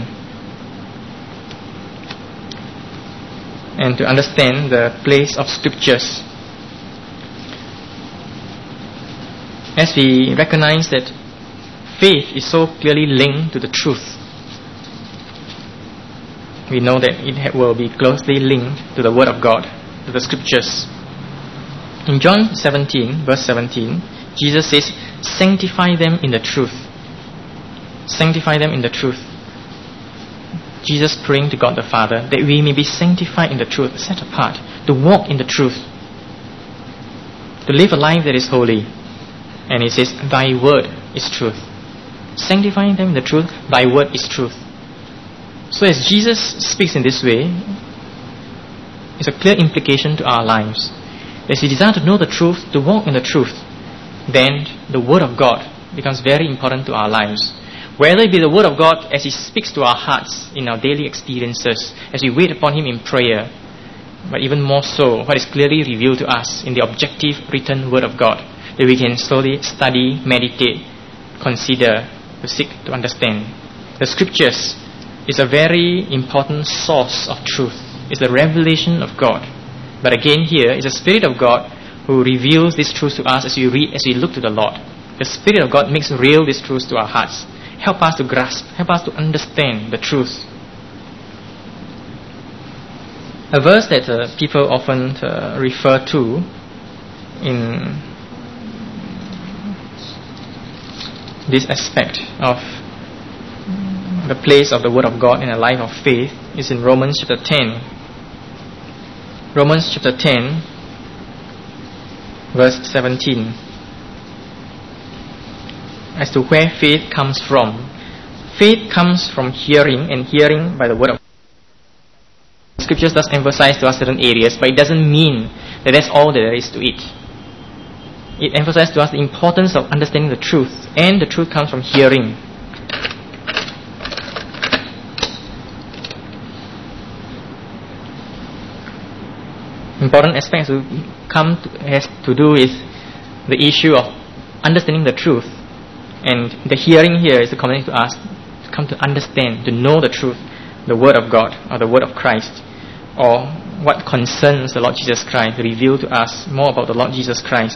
and to understand the place of Scriptures. As we recognize that faith is so clearly linked to the truth, we know that it will be closely linked to the Word of God, to the Scriptures. In John 17, verse 17, Jesus says, sanctify them in the truth. Sanctify them in the truth. Jesus praying to God the Father that we may be sanctified in the truth, set apart, to walk in the truth, to live a life that is holy. And He says, thy word is truth. Sanctifying them in the truth, thy word is truth. So as Jesus speaks in this way, it's a clear implication to our lives. As we desire to know the truth, to walk in the truth, then the Word of God becomes very important to our lives. Whether it be the Word of God as He speaks to our hearts in our daily experiences, as we wait upon Him in prayer, but even more so, what is clearly revealed to us in the objective written Word of God, that we can slowly study, meditate, consider, to seek to understand. The Scriptures is a very important source of truth. It's the revelation of God. But again here, it's the Spirit of God who reveals these truths to us as we read, as we look to the Lord. The Spirit of God makes real these truths to our hearts. Help us to grasp, help us to understand the truth. A verse that people often refer to in this aspect of the place of the Word of God in a life of faith is in Romans chapter 10. Romans chapter 10, verse 17. As to where faith comes from. Faith comes from hearing, and hearing by the Word of God. Scriptures does emphasize to us certain areas, but it doesn't mean that that's all there is to it. It emphasizes to us the importance of understanding the truth, and the truth comes from hearing. Important aspects has to do with the issue of understanding the truth, and the hearing here is to communicate to us to come to understand, to know the truth, the Word of God or the Word of Christ, or what concerns the Lord Jesus Christ, to reveal to us more about the Lord Jesus Christ.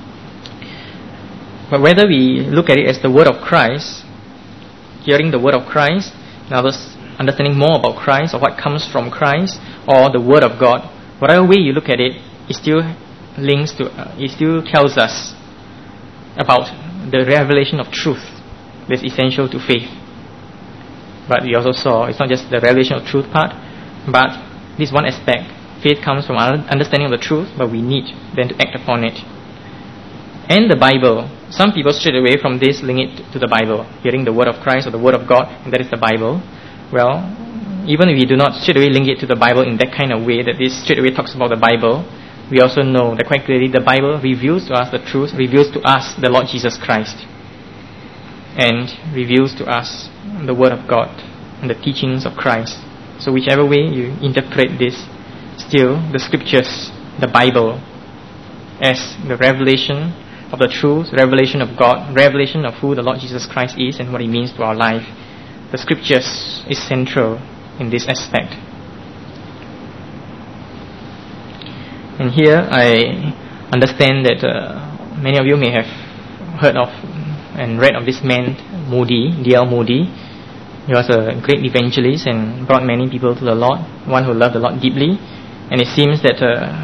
But whether we look at it as the Word of Christ, hearing the Word of Christ, in others understanding more about Christ or what comes from Christ, or the Word of God, whatever way you look at it, it still links to, it still tells us about the revelation of truth that's essential to faith. But we also saw it's not just the revelation of truth part, but this one aspect. Faith comes from our understanding of the truth, but we need then to act upon it. And the Bible. Some people straight away from this link it to the Bible, hearing the Word of Christ or the Word of God, and that is the Bible. Well, even if we do not straight away link it to the Bible in that kind of way, that this straight away talks about the Bible, we also know that quite clearly the Bible reveals to us the truth, reveals to us the Lord Jesus Christ, and reveals to us the Word of God and the teachings of Christ. So whichever way you interpret this, still the Scriptures, the Bible, as the revelation of the truth, revelation of God, revelation of who the Lord Jesus Christ is and what He means to our life. The Scriptures is central in this aspect. And here I understand that many of you may have heard of and read of this man Moody, D.L. Moody. He was a great evangelist and brought many people to the Lord, one who loved the Lord deeply. And it seems that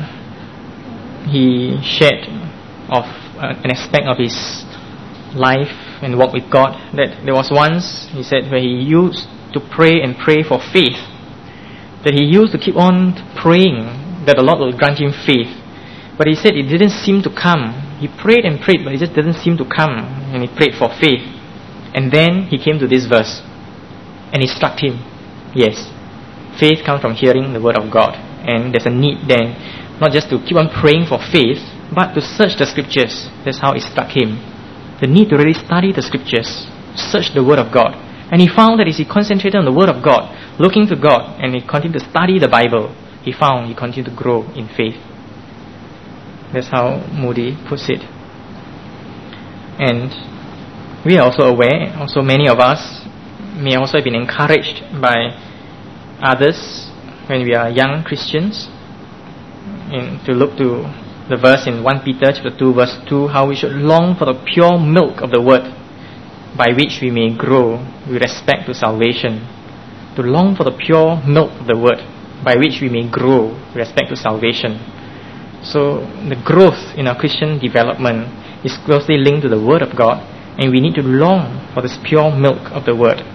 he shared of an aspect of his life and walk with God, that there was once, he said, where he used to pray and pray for faith, that he used to keep on praying that the Lord will grant him faith, but he said it didn't seem to come. He prayed and prayed, but it just didn't seem to come, and he prayed for faith. And then he came to this verse, and it struck him. Yes, faith comes from hearing the Word of God, and there's a need then not just to keep on praying for faith, but to search the Scriptures. That's how it struck him. The need to really study the Scriptures, search the Word of God. And he found that as he concentrated on the Word of God, looking to God, and he continued to study the Bible, he found he continued to grow in faith. That's how Moody puts it. And we are also aware, also many of us may also have been encouraged by others when we are young Christians, to look to the verse in 1 Peter chapter 2 verse 2, how we should long for the pure milk of the Word, by which we may grow with respect to salvation. To long for the pure milk of the word, by which we may grow with respect to salvation. So the growth in our Christian development is closely linked to the Word of God, and we need to long for this pure milk of the Word.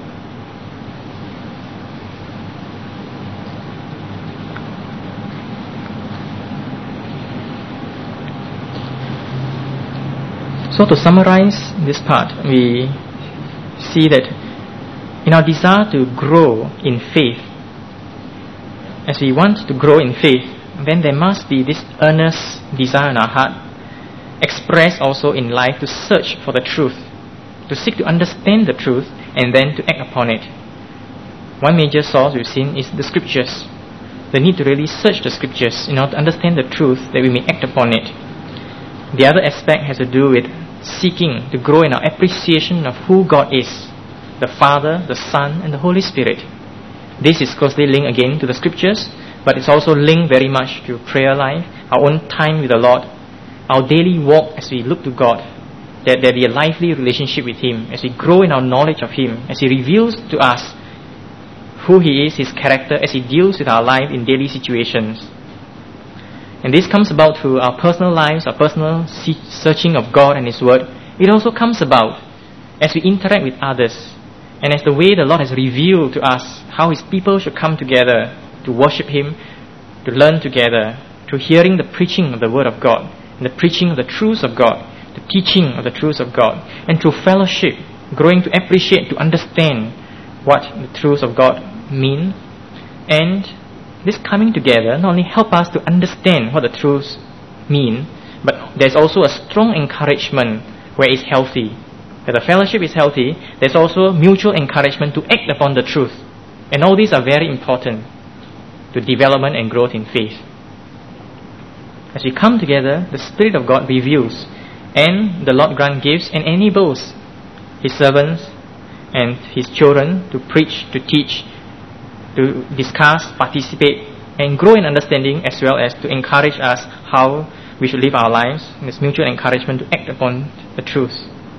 So to summarize this part, we see that in our desire to grow in faith, as we want to grow in faith, then there must be this earnest desire in our heart, expressed also in life, to search for the truth, to seek to understand the truth, and then to act upon it. One major source we've seen is the Scriptures. The need to really search the Scriptures in order to understand the truth, that we may act upon it. The other aspect has to do with seeking to grow in our appreciation of who God is, the Father, the Son, and the Holy Spirit. This is closely linked again to the Scriptures, but it's also linked very much to prayer life, our own time with the Lord, our daily walk as we look to God, that there be a lively relationship with Him, as we grow in our knowledge of Him, as He reveals to us who He is, His character, as He deals with our life in daily situations. And this comes about through our personal lives, our personal searching of God and His Word. It also comes about as we interact with others, and as the way the Lord has revealed to us how His people should come together to worship Him, to learn together, to hearing the preaching of the Word of God, and the preaching of the truths of God, the teaching of the truths of God, and through fellowship, growing to appreciate, to understand what the truths of God mean. And this coming together not only help us to understand what the truths mean, but there's also a strong encouragement where it's healthy. Where the fellowship is healthy, there's also mutual encouragement to act upon the truth. And all these are very important to development and growth in faith. As we come together, the Spirit of God reveals, and the Lord grant gifts and enables His servants and His children to preach, to teach, to discuss, participate, and grow in understanding, as well as to encourage us how we should live our lives, and this mutual encouragement to act upon the truth.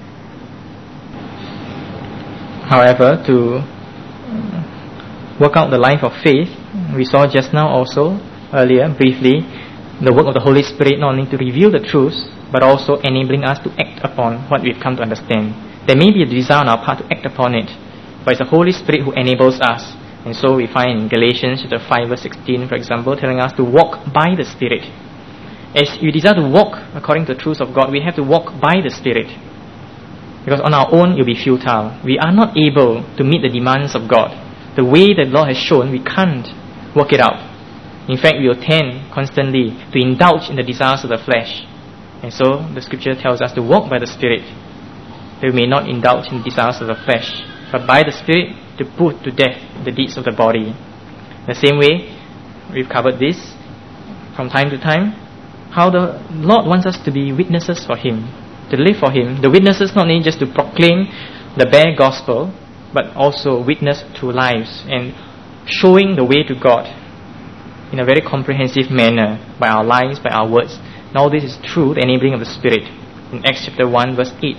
However, to work out the life of faith, we saw just now also, earlier, briefly, the work of the Holy Spirit not only to reveal the truths, but also enabling us to act upon what we've come to understand. There may be a desire on our part to act upon it, but it's the Holy Spirit who enables us. And so we find in Galatians chapter 5 verse 16, for example, telling us to walk by the Spirit. As we desire to walk according to the truths of God, we have to walk by the Spirit. Because on our own, it will be futile. We are not able to meet the demands of God. The way that the Lord has shown, we can't work it out. In fact, we will tend constantly to indulge in the desires of the flesh. And so the Scripture tells us to walk by the Spirit, that we may not indulge in the desires of the flesh, but by the Spirit to put to death the deeds of the body. The same way, we've covered this from time to time, how the Lord wants us to be witnesses for Him, to live for Him. The witnesses not only just to proclaim the bare gospel, but also witness through lives and showing the way to God in a very comprehensive manner by our lives, by our words. And all this is through the enabling of the Spirit. In Acts chapter 1 verse 8,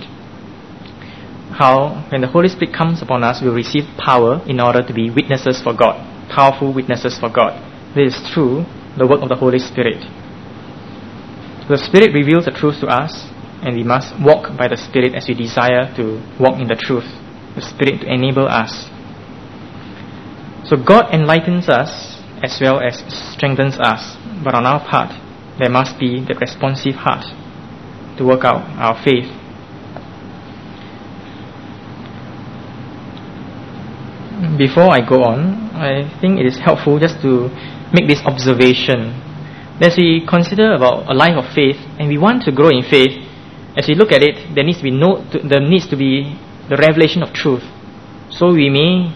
how when the Holy Spirit comes upon us, we will receive power in order to be witnesses for God, powerful witnesses for God. This is through the work of the Holy Spirit. The Spirit reveals the truth to us, and we must walk by the Spirit as we desire to walk in the truth. The Spirit to enable us. So God enlightens us as well as strengthens us, but on our part, there must be the responsive heart to work out our faith. Before I go on, I think it is helpful just to make this observation. As we consider about a life of faith, and we want to grow in faith, as we look at it, there needs to be the revelation of truth. So we may,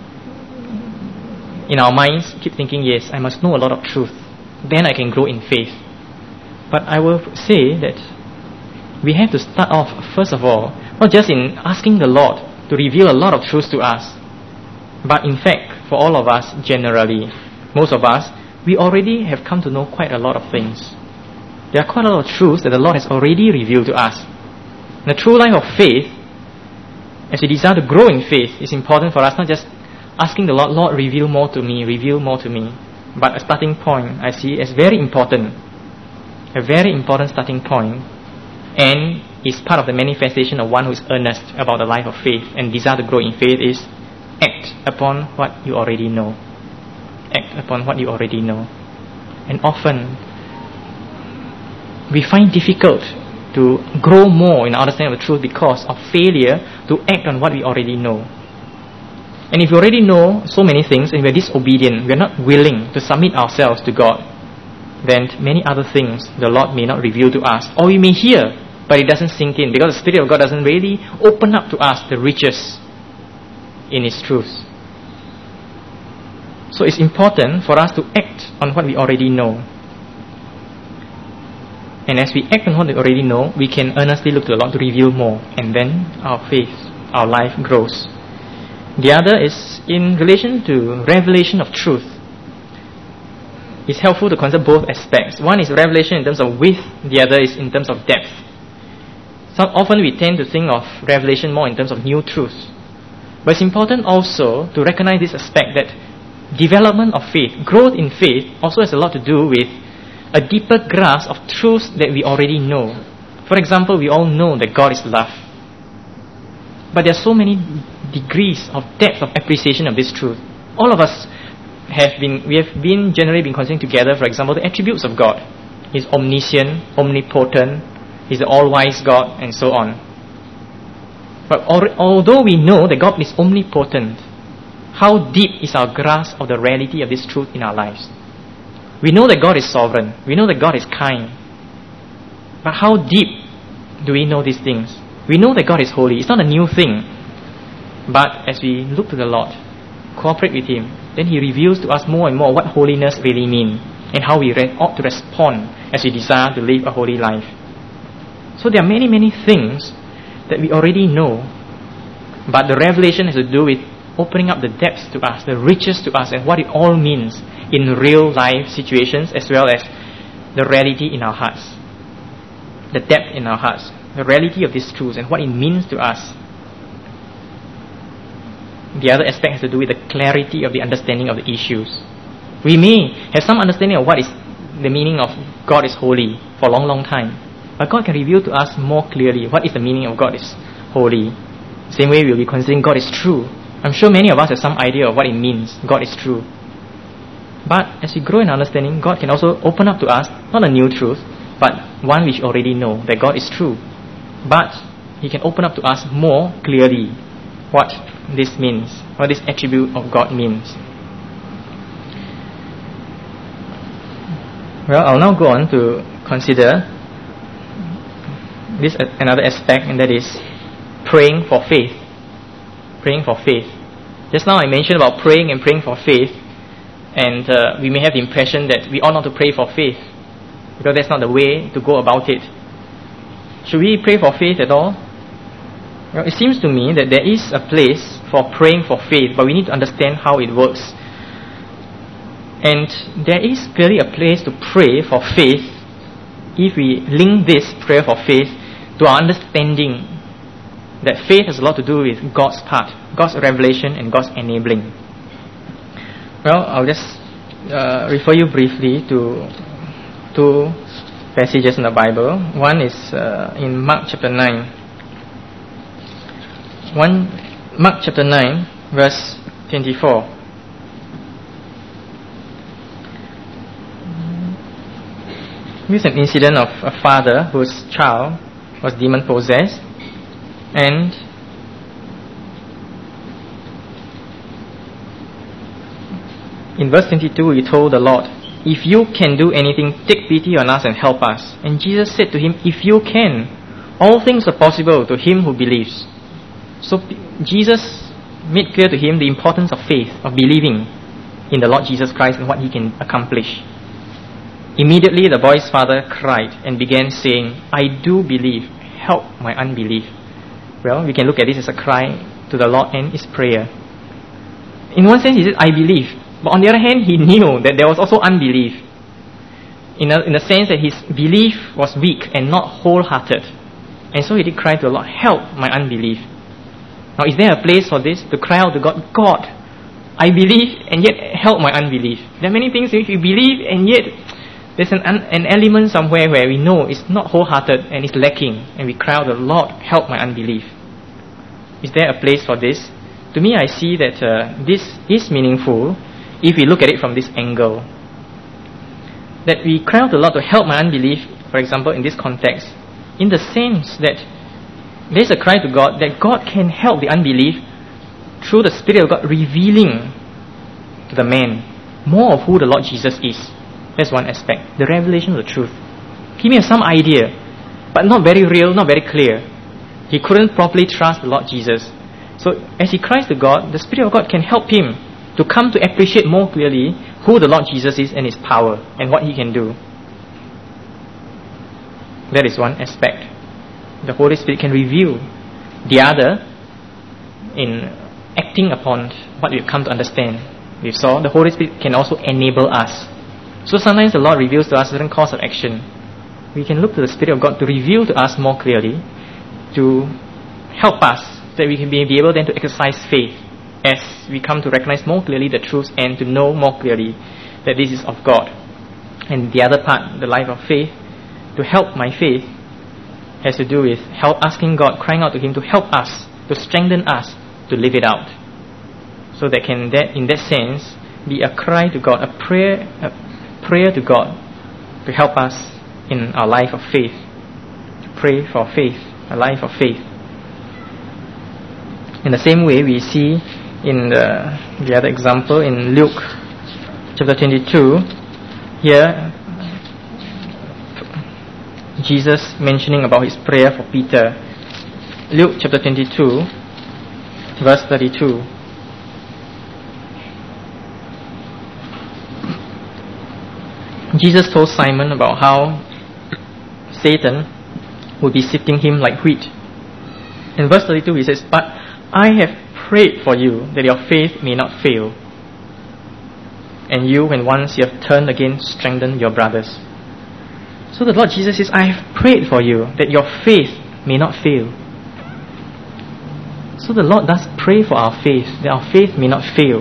in our minds, keep thinking, yes, I must know a lot of truth, then I can grow in faith. But I will say that we have to start off, first of all, not just in asking the Lord to reveal a lot of truths to us, but in fact, for all of us generally, most of us, we already have come to know quite a lot of things. There are quite a lot of truths that the Lord has already revealed to us. The true life of faith, as we desire to grow in faith, it's important for us not just asking the Lord, Lord, reveal more to me, but a starting point I see as very important, a very important starting point, and is part of the manifestation of one who is earnest about the life of faith and desire to grow in faith is act upon what you already know. Act upon what you already know. And often we find difficult to grow more in our understanding of the truth because of failure to act on what we already know. And if we already know so many things and we are disobedient, we are not willing to submit ourselves to God, then many other things the Lord may not reveal to us. Or we may hear, but it doesn't sink in because the Spirit of God doesn't really open up to us the riches in His truths. So it's important for us to act on what we already know. And as we act on what we already know, we can earnestly look to the Lord to reveal more, and then our faith, our life grows. The other is in relation to revelation of truth. It's helpful to consider both aspects. One is revelation in terms of width, the other is in terms of depth. So often we tend to think of revelation more in terms of new truths. But it's important also to recognize this aspect that development of faith, growth in faith, also has a lot to do with a deeper grasp of truths that we already know. For example, we all know that God is love. But there are so many degrees of depth of appreciation of this truth. All of us have generally been considering together, for example, the attributes of God. He's omniscient, omnipotent, He's the all-wise God, and so on. But although we know that God is omnipotent, how deep is our grasp of the reality of this truth in our lives? We know that God is sovereign. We know that God is kind. But how deep do we know these things? We know that God is holy. It's not a new thing. But as we look to the Lord, cooperate with Him, then He reveals to us more and more what holiness really means and how we ought to respond as we desire to live a holy life. So there are many, many things that we already know, but the revelation has to do with opening up the depths to us, the riches to us, and what it all means in real life situations as well as the reality in our hearts, the depth in our hearts, the reality of these truths and what it means to us. The other aspect has to do with the clarity of the understanding of the issues. We may have some understanding of what is the meaning of God is holy for a long, long time, but God can reveal to us more clearly what is the meaning of God is holy. Same way we'll be considering God is true. I'm sure many of us have some idea of what it means, God is true. But as we grow in understanding, God can also open up to us, not a new truth, but one which already know, that God is true. But He can open up to us more clearly what this means, what this attribute of God means. Well, I'll now go on to consider this another aspect, and that is praying for faith. Praying for faith. Just now I mentioned about praying and praying for faith, and we may have the impression that we ought not to pray for faith because that's not the way to go about it. Should we pray for faith at all? Well, it seems to me that there is a place for praying for faith, but we need to understand how it works. And there is clearly a place to pray for faith if we link this prayer for faith to our understanding that faith has a lot to do with God's part, God's revelation and God's enabling. Well, I'll just refer you briefly to two passages in the Bible. One is in Mark chapter 9. Mark chapter 9, verse 24. Here's an incident of a father whose child was demon-possessed, and in verse 22 he told the Lord, "If you can do anything, take pity on us and help us." And Jesus said to him, "If you can, all things are possible to him who believes." So Jesus made clear to him the importance of faith, of believing in the Lord Jesus Christ and what He can accomplish. Immediately the boy's father cried and began saying, "I do believe, help my unbelief." Well, we can look at this as a cry to the Lord and His prayer. In one sense he said, "I believe," but on the other hand he knew that there was also unbelief, in the sense that his belief was weak and not wholehearted. And so he did cry to the Lord, "Help my unbelief." Now, is there a place for this? To cry out to God, God, I believe and yet help my unbelief. There are many things which we believe and yet there's an element somewhere where we know it's not wholehearted and it's lacking, and we cry out to Lord, help my unbelief. Is there a place for this? To me, I see that this is meaningful if we look at it from this angle. That we cry out to Lord to help my unbelief, for example, in this context, in the sense that there's a cry to God that God can help the unbelief through the Spirit of God revealing to the man more of who the Lord Jesus is. That's one aspect, the revelation of the truth. He may have some idea, but not very real, not very clear. He couldn't properly trust the Lord Jesus. So as he cries to God, the Spirit of God can help him to come to appreciate more clearly who the Lord Jesus is and His power and what He can do. That is one aspect. The Holy Spirit can reveal. The other, in acting upon what we've come to understand, we saw the Holy Spirit can also enable us. So sometimes the Lord reveals to us certain course of action. We can look to the Spirit of God to reveal to us more clearly, to help us, that we can be able then to exercise faith as we come to recognize more clearly the truths and to know more clearly that this is of God. And the other part, the life of faith, to help my faith, has to do with asking God, crying out to Him to help us, to strengthen us, to live it out. So that can, in that sense, be a cry to God, a prayer to God to help us in our life of faith. To pray for faith, a life of faith. In the same way, we see in the other example in Luke chapter 22, here Jesus mentioning about His prayer for Peter. Luke chapter 22, verse 32. Jesus told Simon about how Satan would be sifting him like wheat. In verse 32 he says, "But I have prayed for you that your faith may not fail. And you, when once you have turned again, strengthen your brothers." So the Lord Jesus says, I have prayed for you that your faith may not fail. So the Lord does pray for our faith, that our faith may not fail.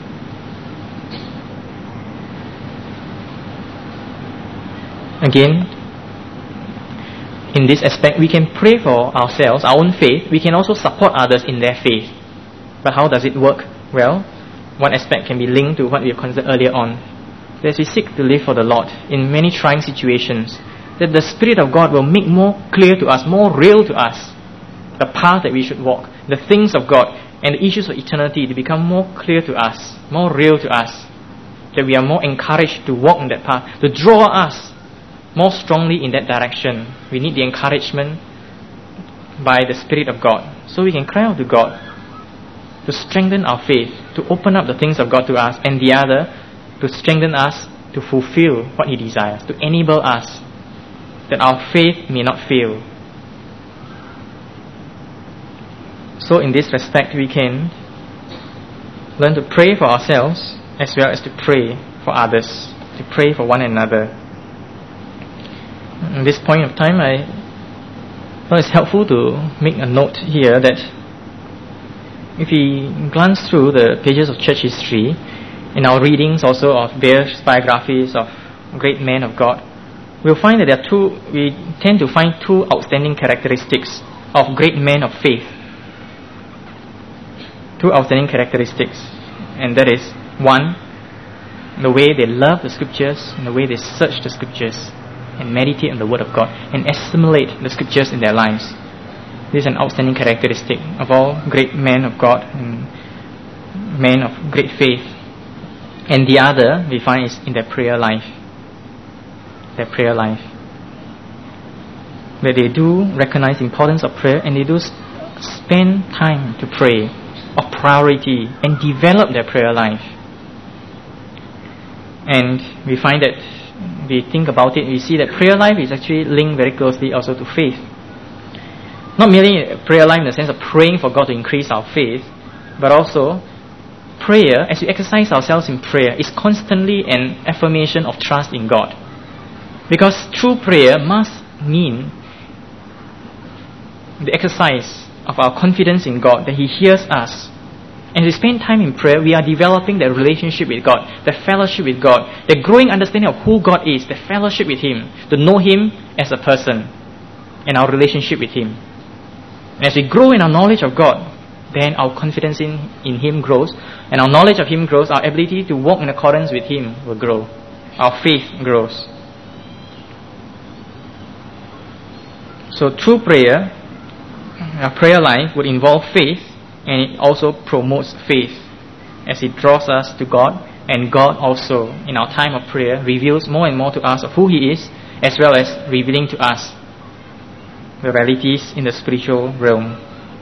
Again, in this aspect, we can pray for ourselves, our own faith. We can also support others in their faith. But how does it work? Well, one aspect can be linked to what we have considered earlier on. As we seek to live for the Lord in many trying situations, that the Spirit of God will make more clear to us, more real to us, the path that we should walk, the things of God, and the issues of eternity to become more clear to us, more real to us, that we are more encouraged to walk in that path, to draw us more strongly in that direction. We need the encouragement by the Spirit of God, so we can cry out to God to strengthen our faith, to open up the things of God to us, and the other, to strengthen us to fulfill what He desires, to enable us that our faith may not fail. So in this respect, we can learn to pray for ourselves as well as to pray for others, to pray for one another. At this point of time, I thought it's helpful to make a note here that if we glance through the pages of church history, in our readings also of various biographies of great men of God, we'll find that we tend to find two outstanding characteristics of great men of faith. Two outstanding characteristics, and that is, one, the way they love the Scriptures and the way they search the Scriptures and meditate on the Word of God and assimilate the Scriptures in their lives. This is an outstanding characteristic of all great men of God and men of great faith. And the other we find is in their prayer life. Their prayer life. Where they do recognize the importance of prayer and they do spend time to pray, of priority, and develop their prayer life. And we find that, we think about it, we see that prayer life is actually linked very closely also to faith. Not merely prayer life in the sense of praying for God to increase our faith, but also prayer, as we exercise ourselves in prayer, is constantly an affirmation of trust in God. Because true prayer must mean the exercise of our confidence in God, that He hears us. As we spend time in prayer, we are developing that relationship with God, the fellowship with God, the growing understanding of who God is, the fellowship with Him, to know Him as a person, and our relationship with Him. And as we grow in our knowledge of God, then our confidence in Him grows, and our knowledge of Him grows, our ability to walk in accordance with Him will grow. Our faith grows. So through prayer, our prayer life would involve faith, and it also promotes faith as it draws us to God, and God also, in our time of prayer, reveals more and more to us of who He is, as well as revealing to us the realities in the spiritual realm.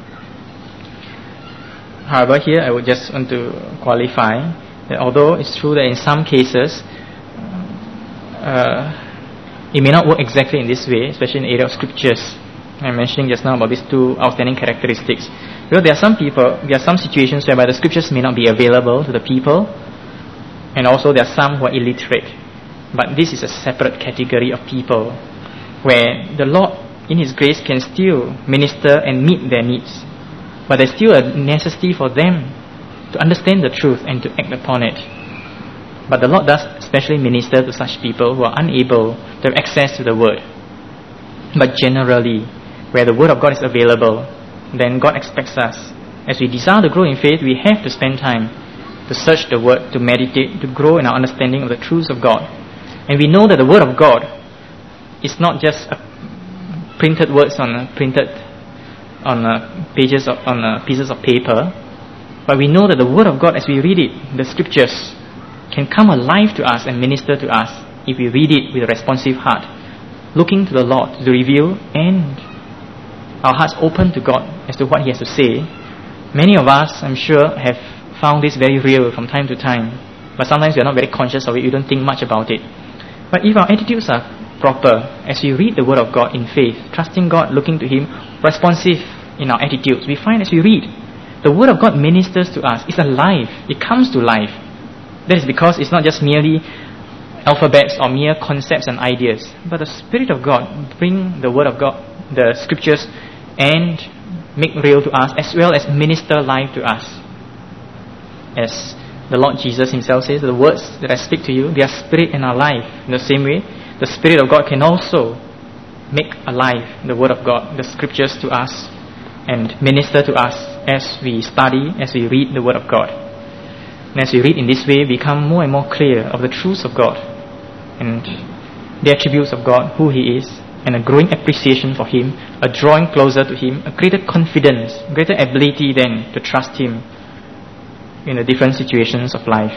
However, here I would just want to qualify that although it's true that in some cases it may not work exactly in this way, especially in the area of scriptures. I'm mentioning just now about these two outstanding characteristics. Because there are some situations whereby the scriptures may not be available to the people, and also there are some who are illiterate. But this is a separate category of people where the Lord in His grace can still minister and meet their needs. But there's still a necessity for them to understand the truth and to act upon it. But the Lord does especially minister to such people who are unable to have access to the Word. But generally, where the Word of God is available, then God expects us, as we desire to grow in faith, we have to spend time to search the Word, to meditate, to grow in our understanding of the truths of God. And we know that the Word of God is not just printed words on pieces of paper, but we know that the Word of God, as we read it, the Scriptures, can come alive to us and minister to us if we read it with a responsive heart, looking to the Lord to reveal, and our hearts open to God as to what He has to say. Many of us, I'm sure, have found this very real from time to time, but sometimes we are not very conscious of it, we don't think much about it. But if our attitudes are proper, as we read the Word of God in faith, trusting God, looking to Him, responsive in our attitudes, we find as we read, the Word of God ministers to us. It's alive. It comes to life. That is because it's not just merely alphabets or mere concepts and ideas, but the Spirit of God bring the Word of God, the Scriptures, and make real to us, as well as minister life to us. As the Lord Jesus Himself says, the words that I speak to you, they are spirit and are life. In the same way, the Spirit of God can also make alive the Word of God, the Scriptures to us, and minister to us as we study, as we read the Word of God. And as we read in this way, we become more and more clear of the truths of God and the attributes of God, who He is, and a growing appreciation for Him, a drawing closer to Him, a greater confidence, greater ability then to trust Him in the different situations of life.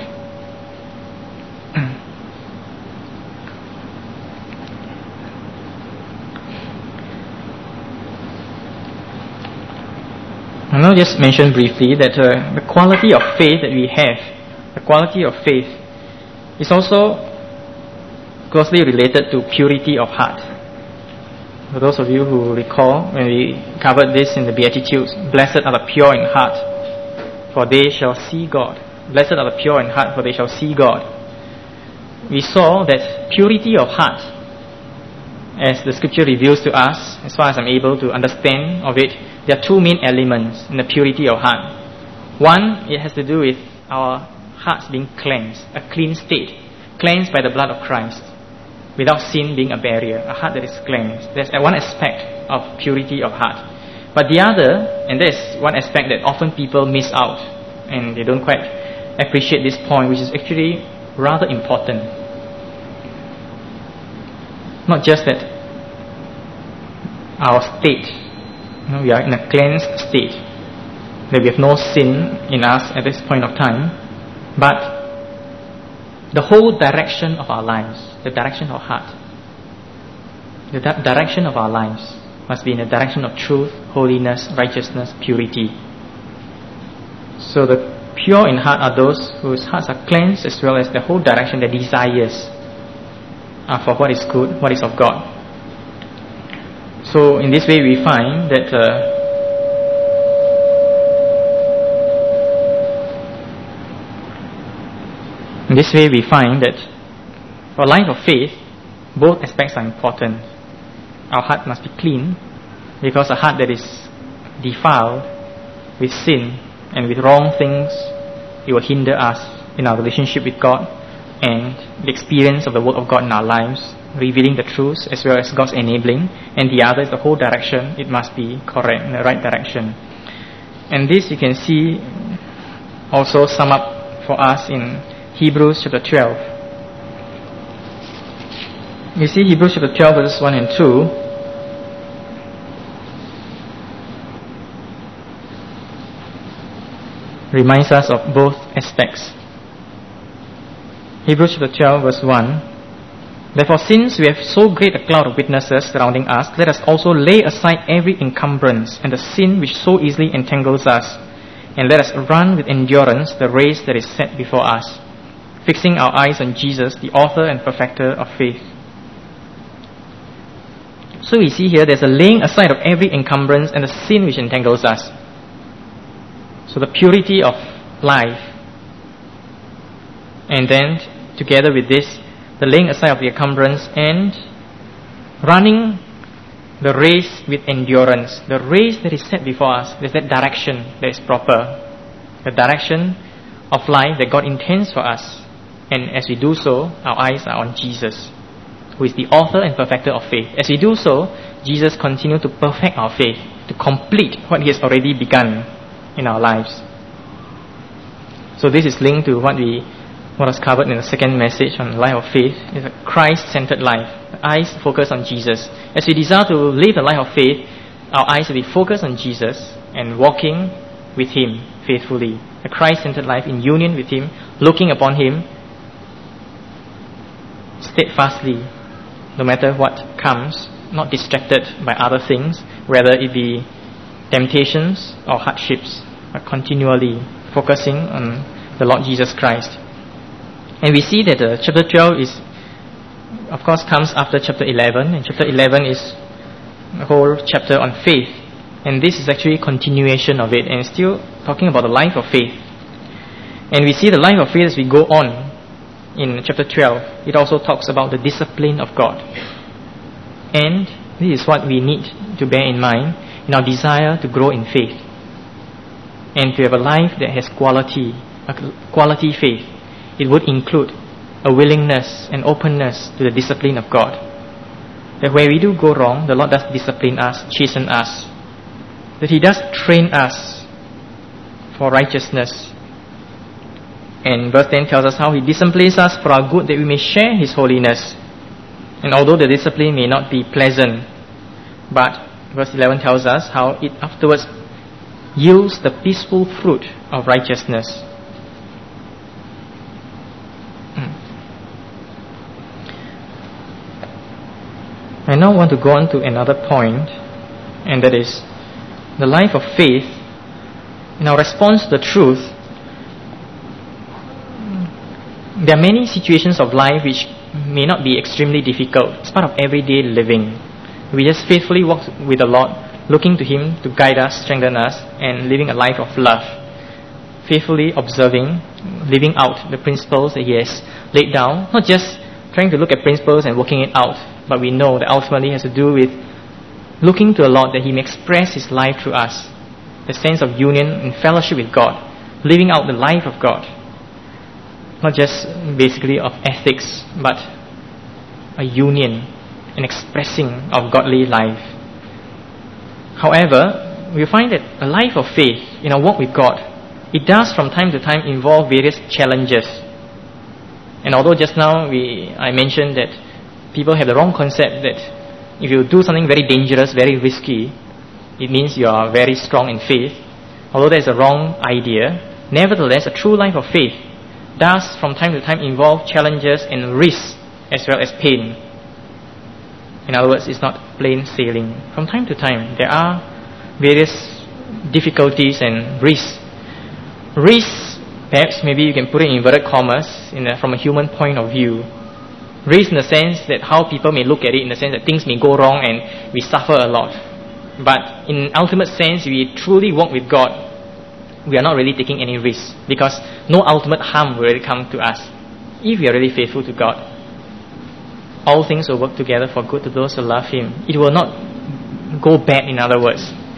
I'll now just mention briefly that the quality of faith that we have, the quality of faith, is also closely related to purity of heart. For those of you who recall, when we covered this in the Beatitudes, blessed are the pure in heart, for they shall see God. Blessed are the pure in heart, for they shall see God. We saw that purity of heart, as the Scripture reveals to us, as far as I'm able to understand of it, there are two main elements in the purity of heart. One, it has to do with our hearts being cleansed, a clean state, cleansed by the blood of Christ, without sin being a barrier, a heart that is cleansed. That's one aspect of purity of heart. But the other, and that's one aspect that often people miss out, and they don't quite appreciate this point, which is actually rather important. Not just that our state, we are in a cleansed state, that we have no sin in us at this point of time, but the whole direction of our lives, the direction of our heart, the direction of our lives must be in the direction of truth, holiness, righteousness, purity. So the pure in heart are those whose hearts are cleansed, as well as the whole direction, their desires are for what is good, what is of God. So in this way we find that for life of faith, both aspects are important. Our heart must be clean, because a heart that is defiled with sin and with wrong things, it will hinder us in our relationship with God and the experience of the work of God in our lives, revealing the truths as well as God's enabling. And the other is the whole direction. It must be correct, in the right direction. And this you can see also sum up for us in Hebrews chapter 12. You see Hebrews chapter 12 verses 1 and 2. Reminds us of both aspects. Hebrews chapter 12 verse 1. Therefore, since we have so great a cloud of witnesses surrounding us, let us also lay aside every encumbrance and the sin which so easily entangles us, and let us run with endurance the race that is set before us, fixing our eyes on Jesus, the author and perfecter of faith. So we see here there's a laying aside of every encumbrance and the sin which entangles us. So the purity of life, and then together with this, the laying aside of the encumbrance and running the race with endurance. The race that is set before us, there's that direction that is proper, the direction of life that God intends for us. And as we do so, our eyes are on Jesus, who is the author and perfecter of faith. As we do so, Jesus continues to perfect our faith, to complete what He has already begun in our lives. So this is linked to what was covered in the second message on the life of faith. It's a Christ-centered life. The eyes focus on Jesus. As we desire to live a life of faith, our eyes will be focused on Jesus and walking with Him faithfully. A Christ-centered life in union with Him, looking upon Him steadfastly, no matter what comes, not distracted by other things, whether it be temptations or hardships, but continually focusing on the Lord Jesus Christ. And we see that chapter 12 is, of course, comes after chapter 11, and chapter 11 is a whole chapter on faith. And this is actually a continuation of it, and still talking about the life of faith. And we see the life of faith as we go on in chapter 12. It also talks about the discipline of God. And this is what we need to bear in mind in our desire to grow in faith and to have a life that has quality, a quality faith. It would include a willingness and openness to the discipline of God. That where we do go wrong, the Lord does discipline us, chasten us. That He does train us for righteousness. And verse 10 tells us how He disciplines us for our good, that we may share His holiness. And although the discipline may not be pleasant, but verse 11 tells us how it afterwards yields the peaceful fruit of righteousness. I now want to go on to another point, and that is the life of faith. In our response to the truth, there are many situations of life which may not be extremely difficult. It's part of everyday living. We just faithfully walk with the Lord, looking to Him to guide us, strengthen us, and living a life of love. Faithfully observing, living out the principles that He has laid down. Not just trying to look at principles and working it out, but we know that ultimately it has to do with looking to the Lord that He may express His life through us. The sense of union and fellowship with God. Living out the life of God. Not just basically of ethics, but a union, an expressing of godly life. However, we find that a life of faith in our walk with God, it does from time to time involve various challenges. And although just now I mentioned that people have the wrong concept that if you do something very dangerous, very risky, it means you are very strong in faith. Although that is a wrong idea, nevertheless, a true life of faith does from time to time involve challenges and risks as well as pain. In other words, it's not plain sailing. From time to time, there are various difficulties and risks. Risks, perhaps maybe you can put it in inverted commas from a human point of view. Risk in the sense that how people may look at it, in the sense that things may go wrong and we suffer a lot. But in ultimate sense, we truly walk with God, we are not really taking any risks, because no ultimate harm will really come to us if we are really faithful to God. All things will work together for good to those who love Him. It will not go bad, in other words.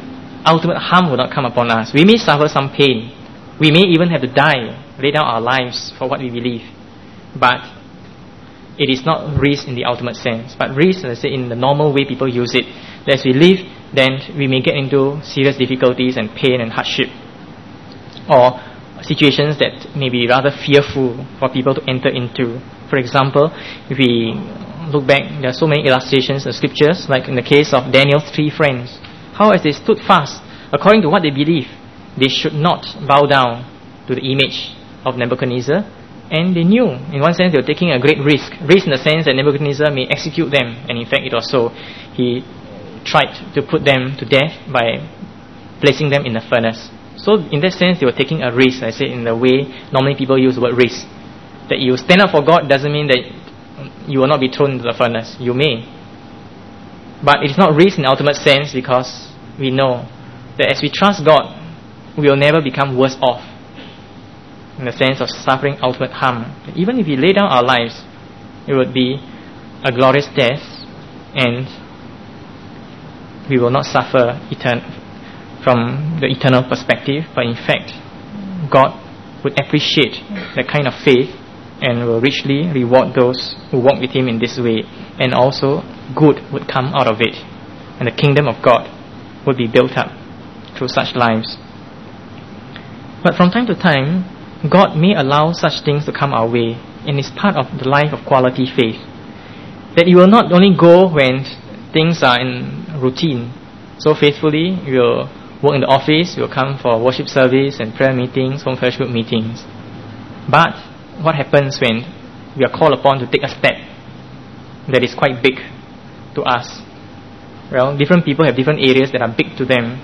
ultimate harm will not come upon us. We may suffer some pain. We may even have to die, lay down our lives for what we believe. But it is not risk in the ultimate sense, but risk, let's say, in the normal way people use it. As we live, then we may get into serious difficulties and pain and hardship, or situations that may be rather fearful for people to enter into. For example, if we look back, there are so many illustrations in scriptures, like in the case of Daniel's 3 friends. How as they stood fast, according to what they believe, they should not bow down to the image of Nebuchadnezzar, and they knew, in one sense, they were taking a great risk in the sense that Nebuchadnezzar may execute them, and in fact it was so. He tried to put them to death by placing them in the furnace. So in that sense, they were taking a risk, I say, in the way normally people use the word risk. That you stand up for God doesn't mean that you will not be thrown into the furnace. You may. But it is not risk in the ultimate sense, because we know that as we trust God, we will never become worse off in the sense of suffering ultimate harm. Even if we lay down our lives, it would be a glorious death, and we will not suffer from the eternal perspective, but in fact, God would appreciate that kind of faith and will richly reward those who walk with Him in this way, and also good would come out of it, and the kingdom of God would be built up through such lives. But from time to time, God may allow such things to come our way, and it's part of the life of quality faith. That you will not only go when things are in routine. So faithfully, you will work in the office, you will come for worship service and prayer meetings, home fellowship meetings. But what happens when we are called upon to take a step that is quite big to us? Well, different people have different areas that are big to them.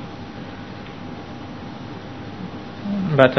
But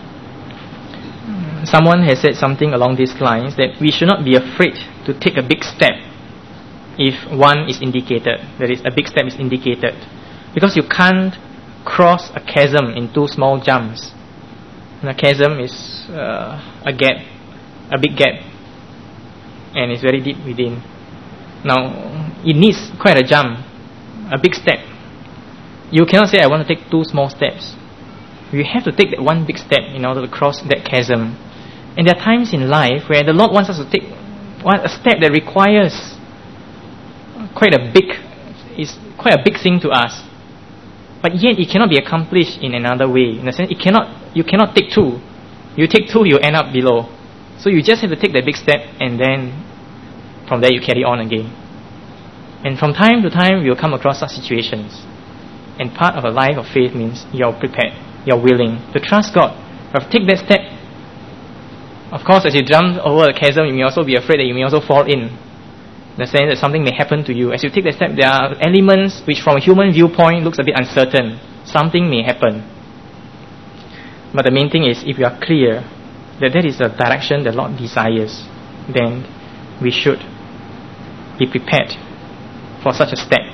someone has said something along these lines, that we should not be afraid to take a big step if one is indicated. That is, a big step is indicated. Because you can't cross a chasm in 2 small jumps. And a chasm is a gap, a big gap, and it's very deep within. Now, it needs quite a jump, a big step. You cannot say, I want to take 2 small steps. You have to take that one big step in order to cross that chasm. And there are times in life where the Lord wants us to take a step that requires quite a big thing to us. But yet it cannot be accomplished in another way. In a sense, you cannot take 2. You take 2, you end up below. So you just have to take that big step, and then from there you carry on again. And from time to time you'll come across such situations. And part of a life of faith means you're prepared, you're willing to trust God. But take that step. Of course, as you jump over the chasm, you may also be afraid that you may also fall in the sense that something may happen to you. As you take that step, there are elements which from a human viewpoint looks a bit uncertain. Something may happen. But the main thing is, if you are clear that that is the direction the Lord desires, then we should be prepared for such a step.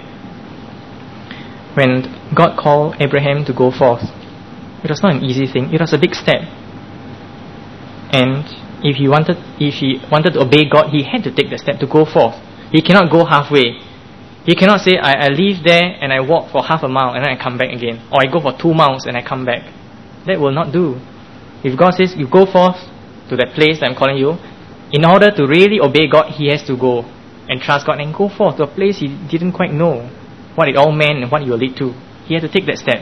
When God called Abraham to go forth, it was not an easy thing. It was a big step. And if he wanted to obey God, he had to take the step to go forth. He cannot go halfway. He cannot say, I leave there and I walk for half a mile and then I come back again. Or I go for 2 miles and I come back. That will not do. If God says, you go forth to that place that I'm calling you, in order to really obey God, he has to go and trust God and go forth to a place he didn't quite know what it all meant and what it will lead to. He had to take that step.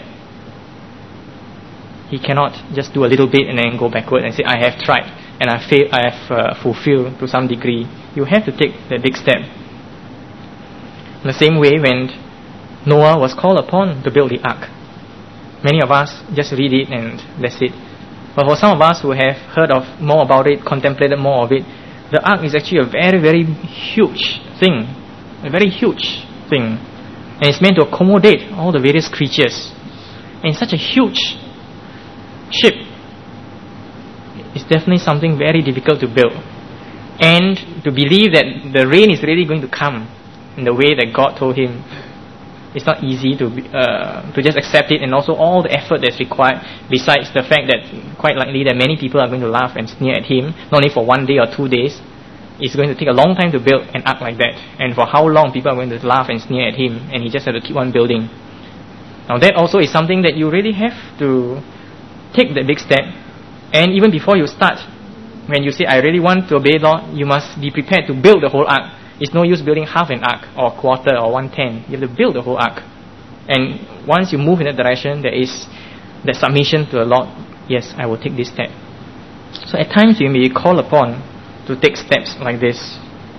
He cannot just do a little bit and then go backward and say, I have tried and I have fulfilled to some degree. You have to take that big step. In the same way, when Noah was called upon to build the ark, many of us just read it and that's it. But for some of us who have heard of more about it, contemplated more of it, the ark is actually a very, very huge thing. A very huge thing. And it's meant to accommodate all the various creatures. And such a huge ship is definitely something very difficult to build. And to believe that the rain is really going to come in the way that God told him, it's not easy to just accept it, and also all the effort that's required, besides the fact that quite likely that many people are going to laugh and sneer at him, not only for 1 day or 2 days. It's going to take a long time to build an ark like that, and for how long people are going to laugh and sneer at him, and he just had to keep on building. Now that also is something that you really have to take the big step. And even before you start, when you say, I really want to obey Lord, you must be prepared to build the whole ark. It's no use building half an ark or a quarter or 1/10. You have to build the whole ark. And once you move in that direction, there is the submission to the Lord. Yes, I will take this step. So at times you may be called upon to take steps like this.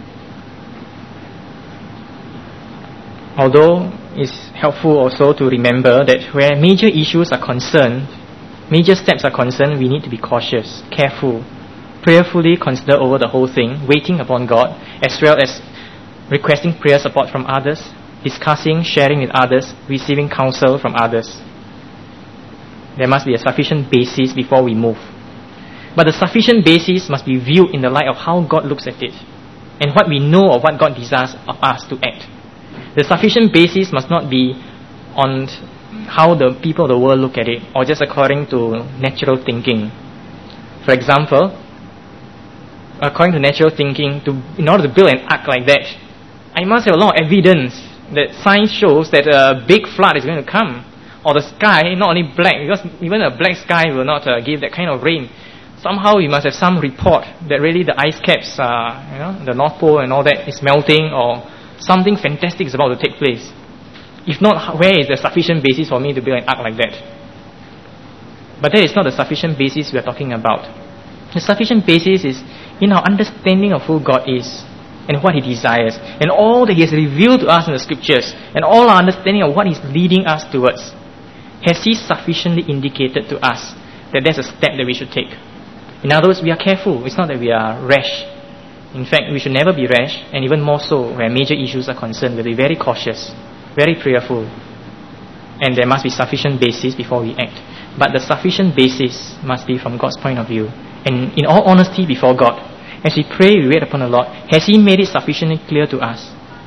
Although it's helpful also to remember that where major issues are concerned, major steps are concerned, we need to be cautious, careful, prayerfully consider over the whole thing, waiting upon God, as well as requesting prayer support from others, discussing, sharing with others, receiving counsel from others. There must be a sufficient basis before we move. But the sufficient basis must be viewed in the light of how God looks at it and what we know of what God desires of us to act. The sufficient basis must not be on how the people of the world look at it or just according to natural thinking. For example, according to natural thinking, in order to build an ark like that, I must have a lot of evidence that science shows that a big flood is going to come. Or the sky, not only black, because even a black sky will not give that kind of rain. Somehow you must have some report that really the ice caps, the North Pole and all that is melting, or something fantastic is about to take place. If not, where is the sufficient basis for me to build an ark like that? But that is not the sufficient basis we are talking about. The sufficient basis is in our understanding of who God is and what He desires, and all that He has revealed to us in the Scriptures, and all our understanding of what He's leading us towards. Has He sufficiently indicated to us that there's a step that we should take? In other words, we are careful. It's not that we are rash. In fact, we should never be rash, and even more so where major issues are concerned. We'll be very cautious, very prayerful, and there must be sufficient basis before we act. But the sufficient basis must be from God's point of view, and in all honesty before God. As we pray, we wait upon the Lord. Has He made it sufficiently clear to us?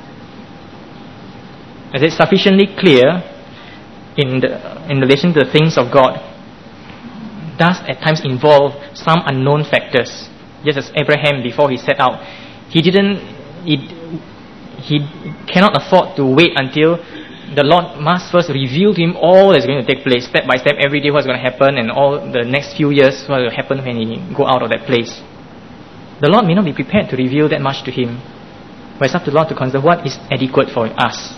Is it sufficiently clear in relation to the things of God? Does at times involve some unknown factors. Just as Abraham, before he set out, he cannot afford to wait until the Lord must first reveal to him all that's going to take place, step by step, every day what's going to happen, and all the next few years what will happen when he go out of that place. The Lord may not be prepared to reveal that much to him, but it's up to the Lord to consider what is adequate for us.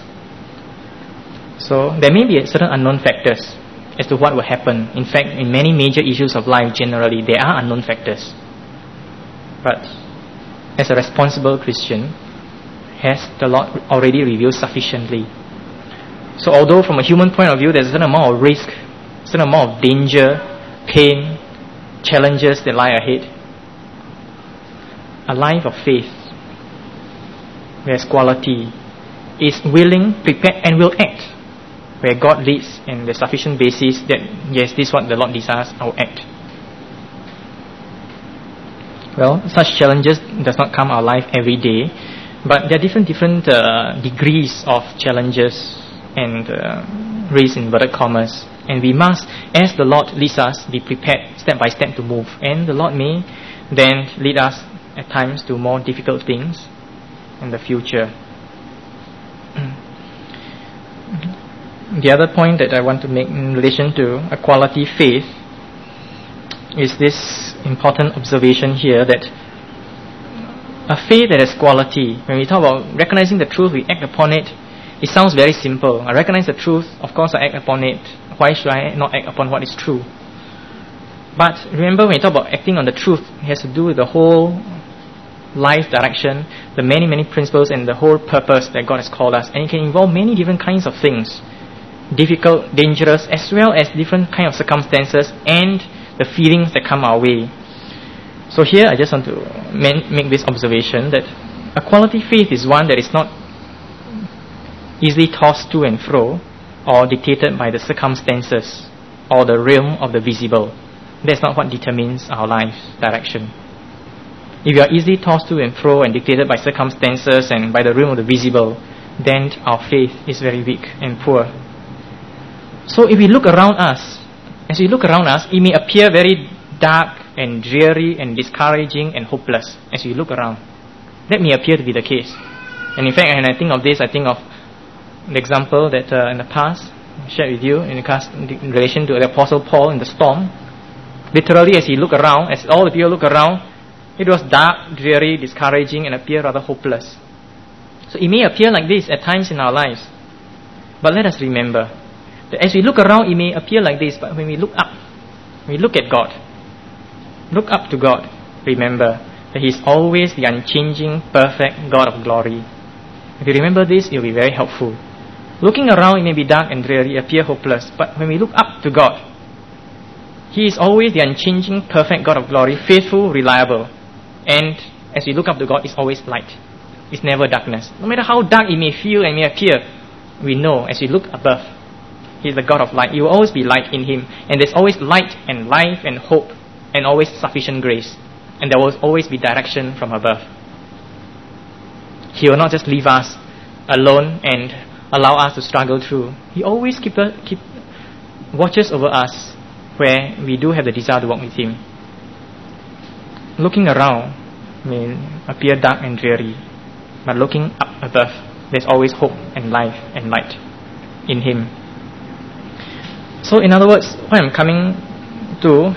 So there may be certain unknown factors as to what will happen. In fact, in many major issues of life generally, there are unknown factors. But as a responsible Christian, has the Lord already revealed sufficiently? So although from a human point of view there's a certain amount of risk, a certain amount of danger, pain, challenges that lie ahead, a life of faith, where quality is willing, prepared, and will act, where God leads and there's sufficient basis that yes, this is what the Lord desires, I will act. Well, such challenges does not come our life every day, but there are different degrees of challenges and raised in inverted commas, and we must, as the Lord leads us, be prepared step by step to move, and the Lord may then lead us at times to more difficult things in the future. The other point that I want to make in relation to a quality faith is this important observation here, that a faith that has quality, when we talk about recognizing the truth, we act upon it. It sounds very simple. I recognize the truth, of course I act upon it. Why should I not act upon what is true? But remember, when we talk about acting on the truth, it has to do with the whole life direction, the many principles and the whole purpose that God has called us. And it can involve many different kinds of things, difficult, dangerous, as well as different kind of circumstances and the feelings that come our way. So here I just want to make this observation, that a quality faith is one that is not easily tossed to and fro or dictated by the circumstances or the realm of the visible. That's not what determines our life's direction. If you are easily tossed to and fro and dictated by circumstances and by the realm of the visible, then our faith is very weak and poor. So if we look around us, as we look around us, it may appear very dark and dreary and discouraging and hopeless as we look around. That may appear to be the case. And in fact, when I think of this, I think of the example that in the past, shared with you in relation to the Apostle Paul in the storm. Literally, as he looked around, as all the people looked around, it was dark, dreary, discouraging, and appeared rather hopeless. So it may appear like this at times in our lives. But let us remember that as we look around, it may appear like this, but when we look up, we look at God, look up to God, remember that He is always the unchanging, perfect God of glory. If you remember this, it will be very helpful. Looking around, it may be dark and dreary, appear hopeless, but when we look up to God, He is always the unchanging, perfect God of glory, faithful, reliable. And as we look up to God, it's always light. It's never darkness. No matter how dark it may feel and may appear, we know as we look above, He is the God of light. It will always be light in Him. And there's always light and life and hope and always sufficient grace. And there will always be direction from above. He will not just leave us alone and allow us to struggle through. He always watches over us where we do have the desire to walk with Him. Looking around may appear dark and dreary, but looking up above, there's always hope and life and light in Him. So in other words, what I'm coming to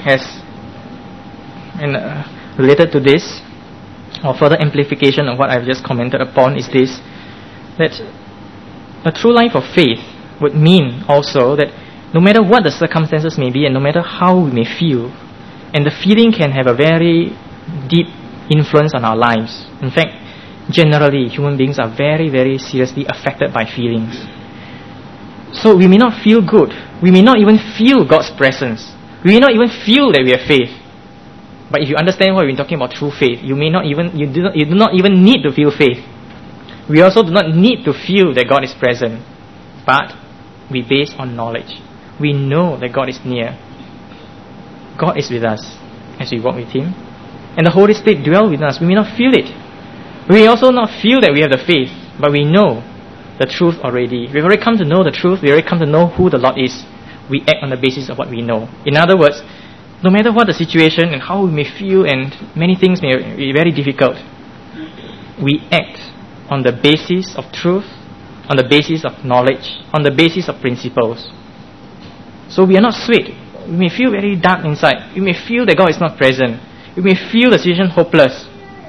related to this, or further amplification of what I've just commented upon, is this, that a true life of faith would mean also that no matter what the circumstances may be and no matter how we may feel, and the feeling can have a very deep influence on our lives. In fact, generally, human beings are very, very seriously affected by feelings. So we may not feel good. We may not even feel God's presence. We may not even feel that we have faith. But if you understand what we're talking about true faith, you do not even need to feel faith. We also do not need to feel that God is present. But we base on knowledge. We know that God is near. God is with us as we walk with Him. And the Holy Spirit dwells with us. We may not feel it. We may also not feel that we have the faith, but we know the truth already. We've already come to know the truth. We've already come to know who the Lord is. We act on the basis of what we know. In other words, no matter what the situation and how we may feel, and many things may be very difficult, we act on the basis of truth, on the basis of knowledge, on the basis of principles. So we are not swayed. We may feel very dark inside. We may feel that God is not present. We may feel the situation hopeless.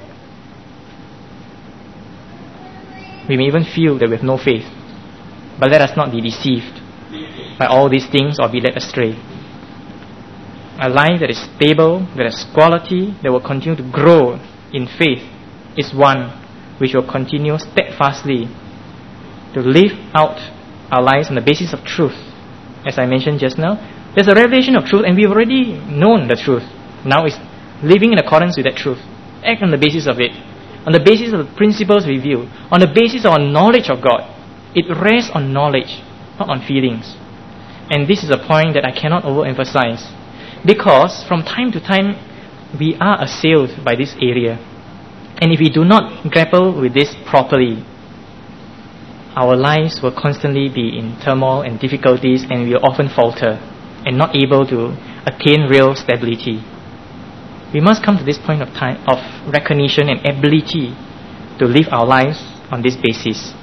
We may even feel that we have no faith. But let us not be deceived by all these things or be led astray. A life that is stable, that has quality, that will continue to grow in faith is one which will continue steadfastly to live out our lives on the basis of truth. As I mentioned just now, there's a revelation of truth and we've already known the truth. Now it's living in accordance with that truth. Act on the basis of it. On the basis of the principles revealed. On the basis of our knowledge of God. It rests on knowledge, not on feelings. And this is a point that I cannot overemphasize. Because from time to time, we are assailed by this area. And if we do not grapple with this properly, our lives will constantly be in turmoil and difficulties, and we will often falter and not able to attain real stability. We must come to this point of time of recognition and ability to live our lives on this basis.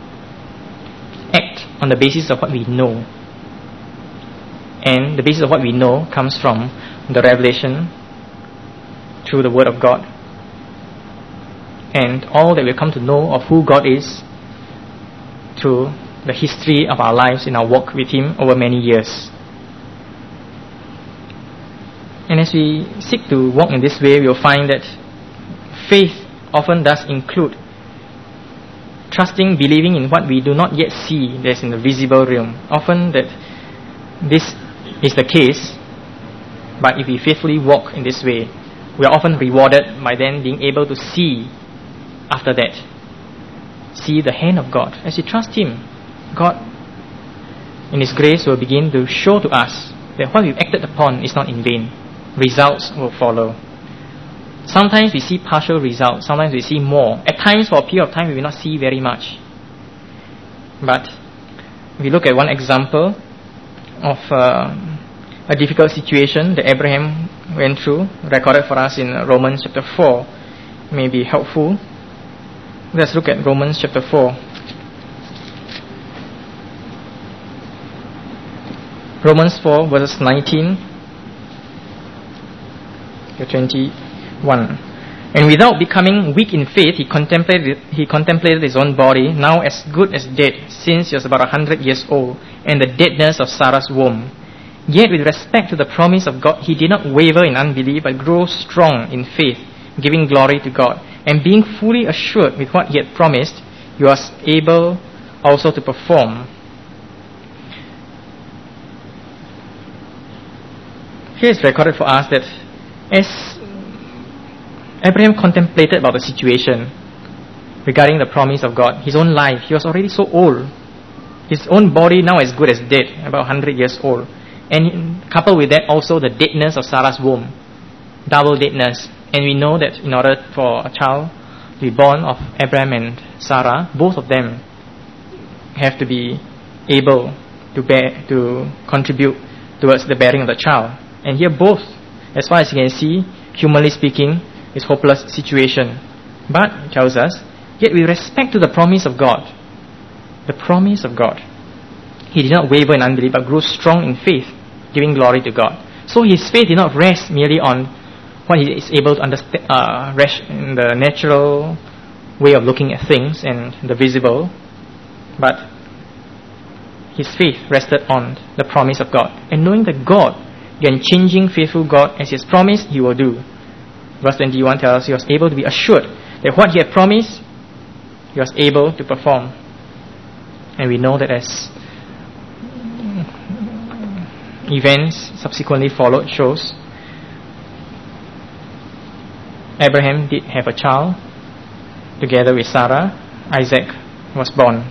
Act on the basis of what we know. And the basis of what we know comes from the revelation through the Word of God. And all that we come to know of who God is through the history of our lives in our walk with Him over many years. And as we seek to walk in this way, we will find that faith often does include trusting, believing in what we do not yet see that's in the visible realm. Often that this is the case, but if we faithfully walk in this way, we are often rewarded by then being able to see after that. See the hand of God. As we trust Him, God in His grace will begin to show to us that what we've acted upon is not in vain. Results will follow. Sometimes we see partial results, sometimes we see more. At times, for a period of time, we will not see very much. But if we look at one example of a difficult situation that Abraham went through, recorded for us in Romans chapter 4, may be helpful. Let's look at Romans chapter 4. Romans 4 verses 19 to 21. And without becoming weak in faith, he contemplated his own body, now as good as dead, since he was about 100 years old, and the deadness of Sarah's womb. Yet with respect to the promise of God, he did not waver in unbelief, but grew strong in faith, giving glory to God. And being fully assured with what he had promised, he was able also to perform. Here is recorded for us that as Abraham contemplated about the situation regarding the promise of God, his own life, he was already so old. His own body now as good as dead, about 100 years old. And coupled with that also the deadness of Sarah's womb, double deadness. And we know that in order for a child to be born of Abraham and Sarah, both of them have to be able to contribute towards the bearing of the child. And here both, as far as you can see, humanly speaking, is hopeless situation. But it tells us, yet with respect to the promise of God, he did not waver in unbelief, but grew strong in faith, giving glory to God. So his faith did not rest merely on what he is able to understand, rest in the natural way of looking at things and the visible, but his faith rested on the promise of God. And knowing that God, the unchanging, faithful God, as he has promised, he will do. Verse 21 tells us he was able to be assured that what he had promised, he was able to perform. And we know that as events subsequently followed shows, Abraham did have a child together with Sarah. Isaac was born.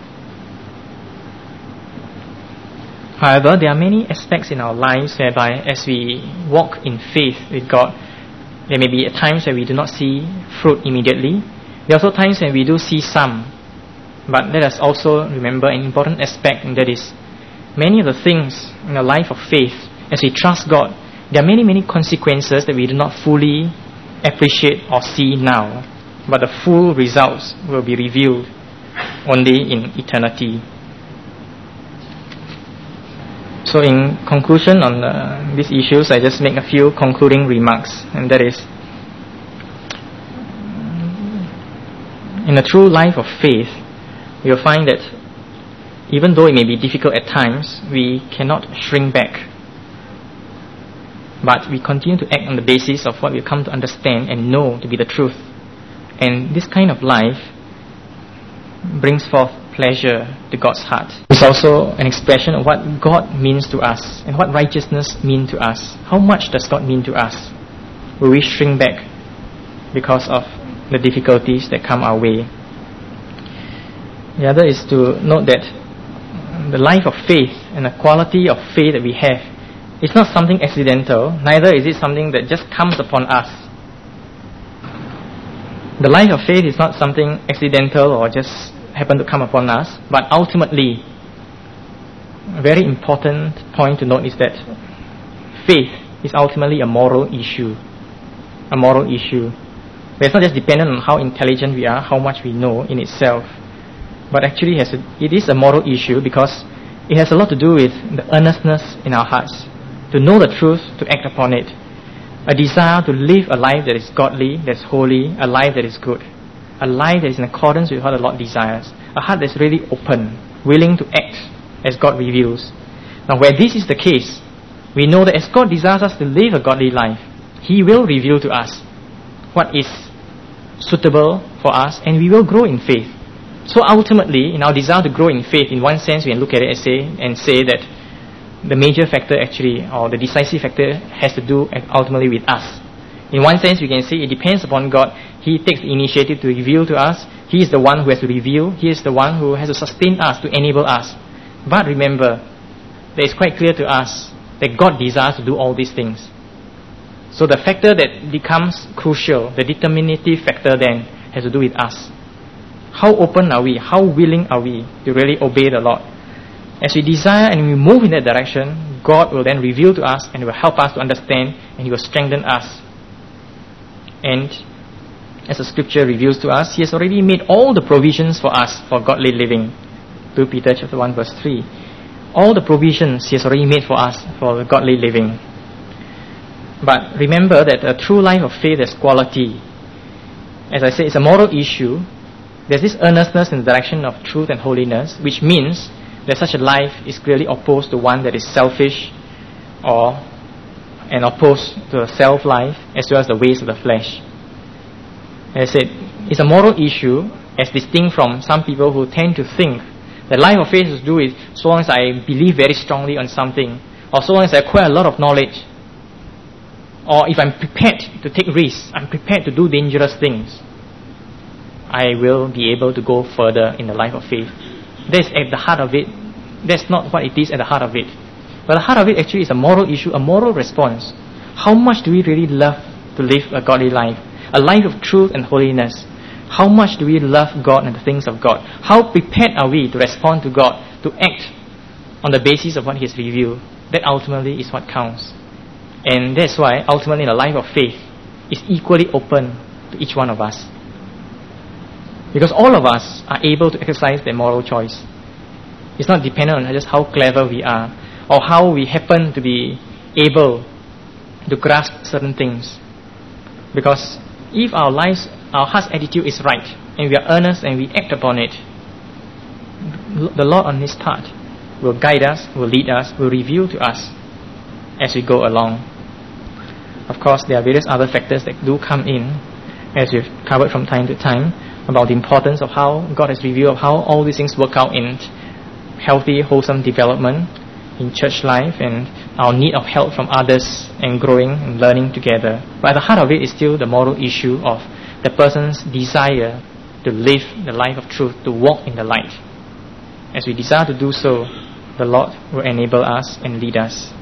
However, there are many aspects in our lives whereby as we walk in faith with God, there may be times where we do not see fruit immediately. There are also times when we do see some. But let us also remember an important aspect, and that is many of the things in the life of faith, as we trust God, there are many consequences that we do not fully appreciate or see now. But the full results will be revealed only in eternity. So in conclusion on these issues, I just make a few concluding remarks, and that is, in a true life of faith, you'll find that even though it may be difficult at times, we cannot shrink back, but we continue to act on the basis of what we come to understand and know to be the truth. And this kind of life brings forth pleasure to God's heart. It's also an expression of what God means to us and what righteousness means to us. How much does God mean to us? Will we shrink back because of the difficulties that come our way? The other is to note that the life of faith and the quality of faith that we have is not something accidental, neither is it something that just comes upon us. The life of faith is not something accidental or just happen to come upon us, but ultimately, a very important point to note is that faith is ultimately a moral issue. A moral issue. But it's not just dependent on how intelligent we are, how much we know in itself, but actually it is a moral issue because it has a lot to do with the earnestness in our hearts, to know the truth, to act upon it, a desire to live a life that is godly, that's holy, a life that is good, a life that is in accordance with what the Lord desires, a heart that's really open, willing to act as God reveals. Now where this is the case, we know that as God desires us to live a godly life, He will reveal to us what is suitable for us, and we will grow in faith. So ultimately, in our desire to grow in faith, in one sense we can look at it and say that the major factor actually, or the decisive factor, has to do ultimately with us. In one sense we can say it depends upon God. He takes the initiative to reveal to us. He is the one who has to reveal. He is the one who has to sustain us, to enable us. But remember, that it's quite clear to us that God desires to do all these things. So the factor that becomes crucial, the determinative factor then, has to do with us. How open are we? How willing are we to really obey the Lord? As we desire and we move in that direction, God will then reveal to us and will help us to understand, and He will strengthen us. And as the scripture reveals to us, He has already made all the provisions for us for godly living. 2 Peter chapter 1 verse 3. all the provisions He has already made for us for godly living. But remember that a true life of faith has quality. As I said, it's a moral issue. There's this earnestness in the direction of truth and holiness, which means that such a life is clearly opposed to one that is selfish and opposed to a self-life as well as the ways of the flesh. As I said, it's a moral issue as distinct from some people who tend to think that life of faith has to do with so long as I believe very strongly on something, or so long as I acquire a lot of knowledge, or if I'm prepared to take risks, I'm prepared to do dangerous things, I will be able to go further in the life of faith. That's at the heart of it. That's not what it is at the heart of it. But the heart of it actually is a moral issue, a moral response. How much do we really love to live a godly life? A life of truth and holiness. How much do we love God and the things of God? How prepared are we to respond to God, to act on the basis of what He has revealed? That ultimately is what counts. And that's why ultimately the life of faith is equally open to each one of us. Because all of us are able to exercise that moral choice. It's not dependent on just how clever we are or how we happen to be able to grasp certain things. Because if our heart's attitude is right and we are earnest and we act upon it, the Lord on His part will guide us, will lead us, will reveal to us as we go along. Of course, there are various other factors that do come in, as we've covered from time to time, about the importance of how God has revealed how all these things work out in healthy, wholesome development in church life and our need of help from others and growing and learning together. But at the heart of it is still the moral issue of the person's desire to live the life of truth, to walk in the light. As we desire to do so, the Lord will enable us and lead us.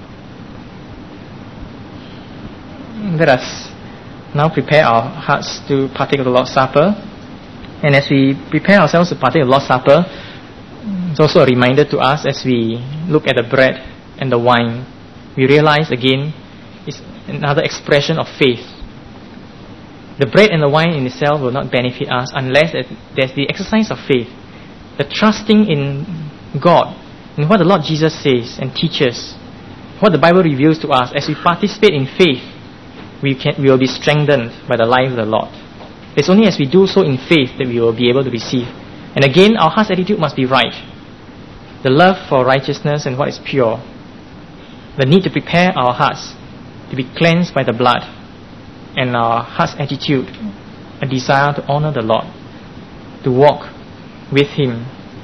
Let us now prepare our hearts to partake of the Lord's Supper. And as we prepare ourselves to partake of the Lord's Supper, it's also a reminder to us as we look at the bread and the wine. We realize again, it's another expression of faith. The bread and the wine in itself will not benefit us unless there's the exercise of faith, the trusting in God, in what the Lord Jesus says and teaches, what the Bible reveals to us. As we participate in faith, we will be strengthened by the life of the Lord. It's only as we do so in faith that we will be able to receive. And again, our heart's attitude must be right. The love for righteousness and what is pure. The need to prepare our hearts to be cleansed by the blood. And our heart's attitude, a desire to honor the Lord, to walk with Him.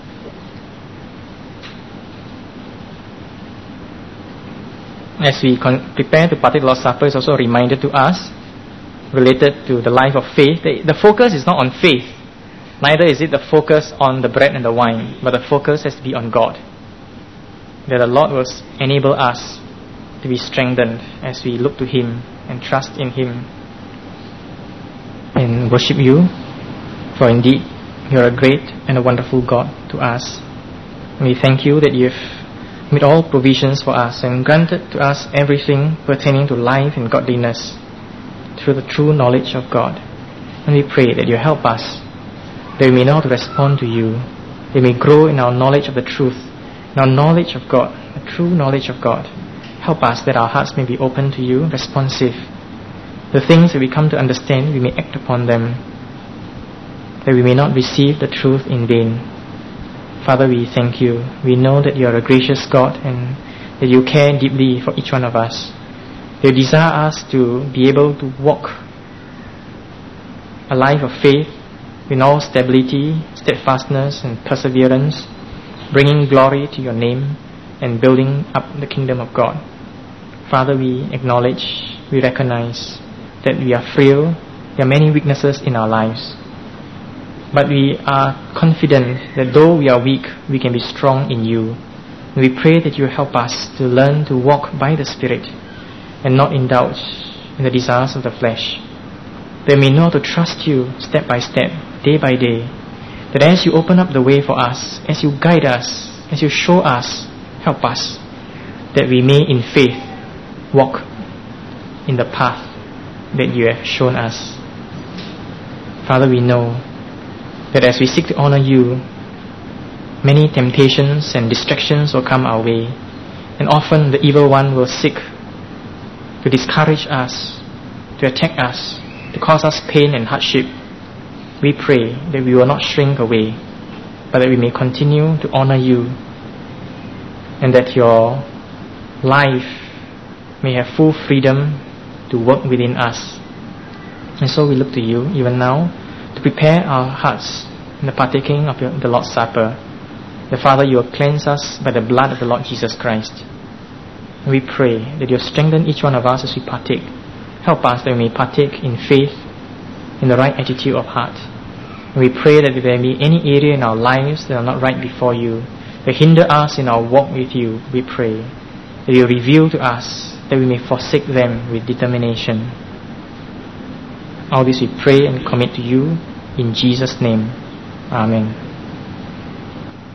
As we prepare to partake of the Lord's Supper, it's also a reminder to us, related to the life of faith, that the focus is not on faith. Neither is it the focus on the bread and the wine, but the focus has to be on God. That the Lord will enable us to be strengthened as we look to Him and trust in Him and worship You, for indeed You are a great and a wonderful God to us. And we thank You that You've made all provisions for us and granted to us everything pertaining to life and godliness through the true knowledge of God. And we pray that You help us, that we may know how to respond to You, that we may grow in our knowledge of the truth, in our knowledge of God, the true knowledge of God. Help us that our hearts may be open to You, responsive. The things that we come to understand, we may act upon them, that we may not receive the truth in vain. Father, we thank You. We know that You are a gracious God and that You care deeply for each one of us. You desire us to be able to walk a life of faith in all stability, steadfastness and perseverance, bringing glory to Your name and building up the kingdom of God. Father, we acknowledge, we recognize that we are frail, there are many weaknesses in our lives. But we are confident that though we are weak, we can be strong in You. And we pray that You help us to learn to walk by the Spirit and not indulge in the desires of the flesh. That we know to trust You step by step, day by day. That as You open up the way for us, as You guide us, as You show us, help us, that we may in faith walk in the path that You have shown us. Father, we know that as we seek to honor You, Many temptations and distractions will come our way, and often the evil one will seek to discourage us, to attack us, to cause us pain and hardship. We pray that we will not shrink away, but that we may continue to honor you, and that your life may have full freedom to work within us. And so we look to you even now to prepare our hearts in the partaking of the Lord's Supper. The Father, you will cleanse us by the blood of the Lord Jesus Christ. And we pray that you will strengthen each one of us as we partake. Help us that we may partake in faith, in the right attitude of heart. And we pray that if there be any area in our lives that are not right before you, that hinder us in our walk with you, we pray that you will reveal to us that we may forsake them with determination. All this we pray and commit to you in Jesus' name. Amen.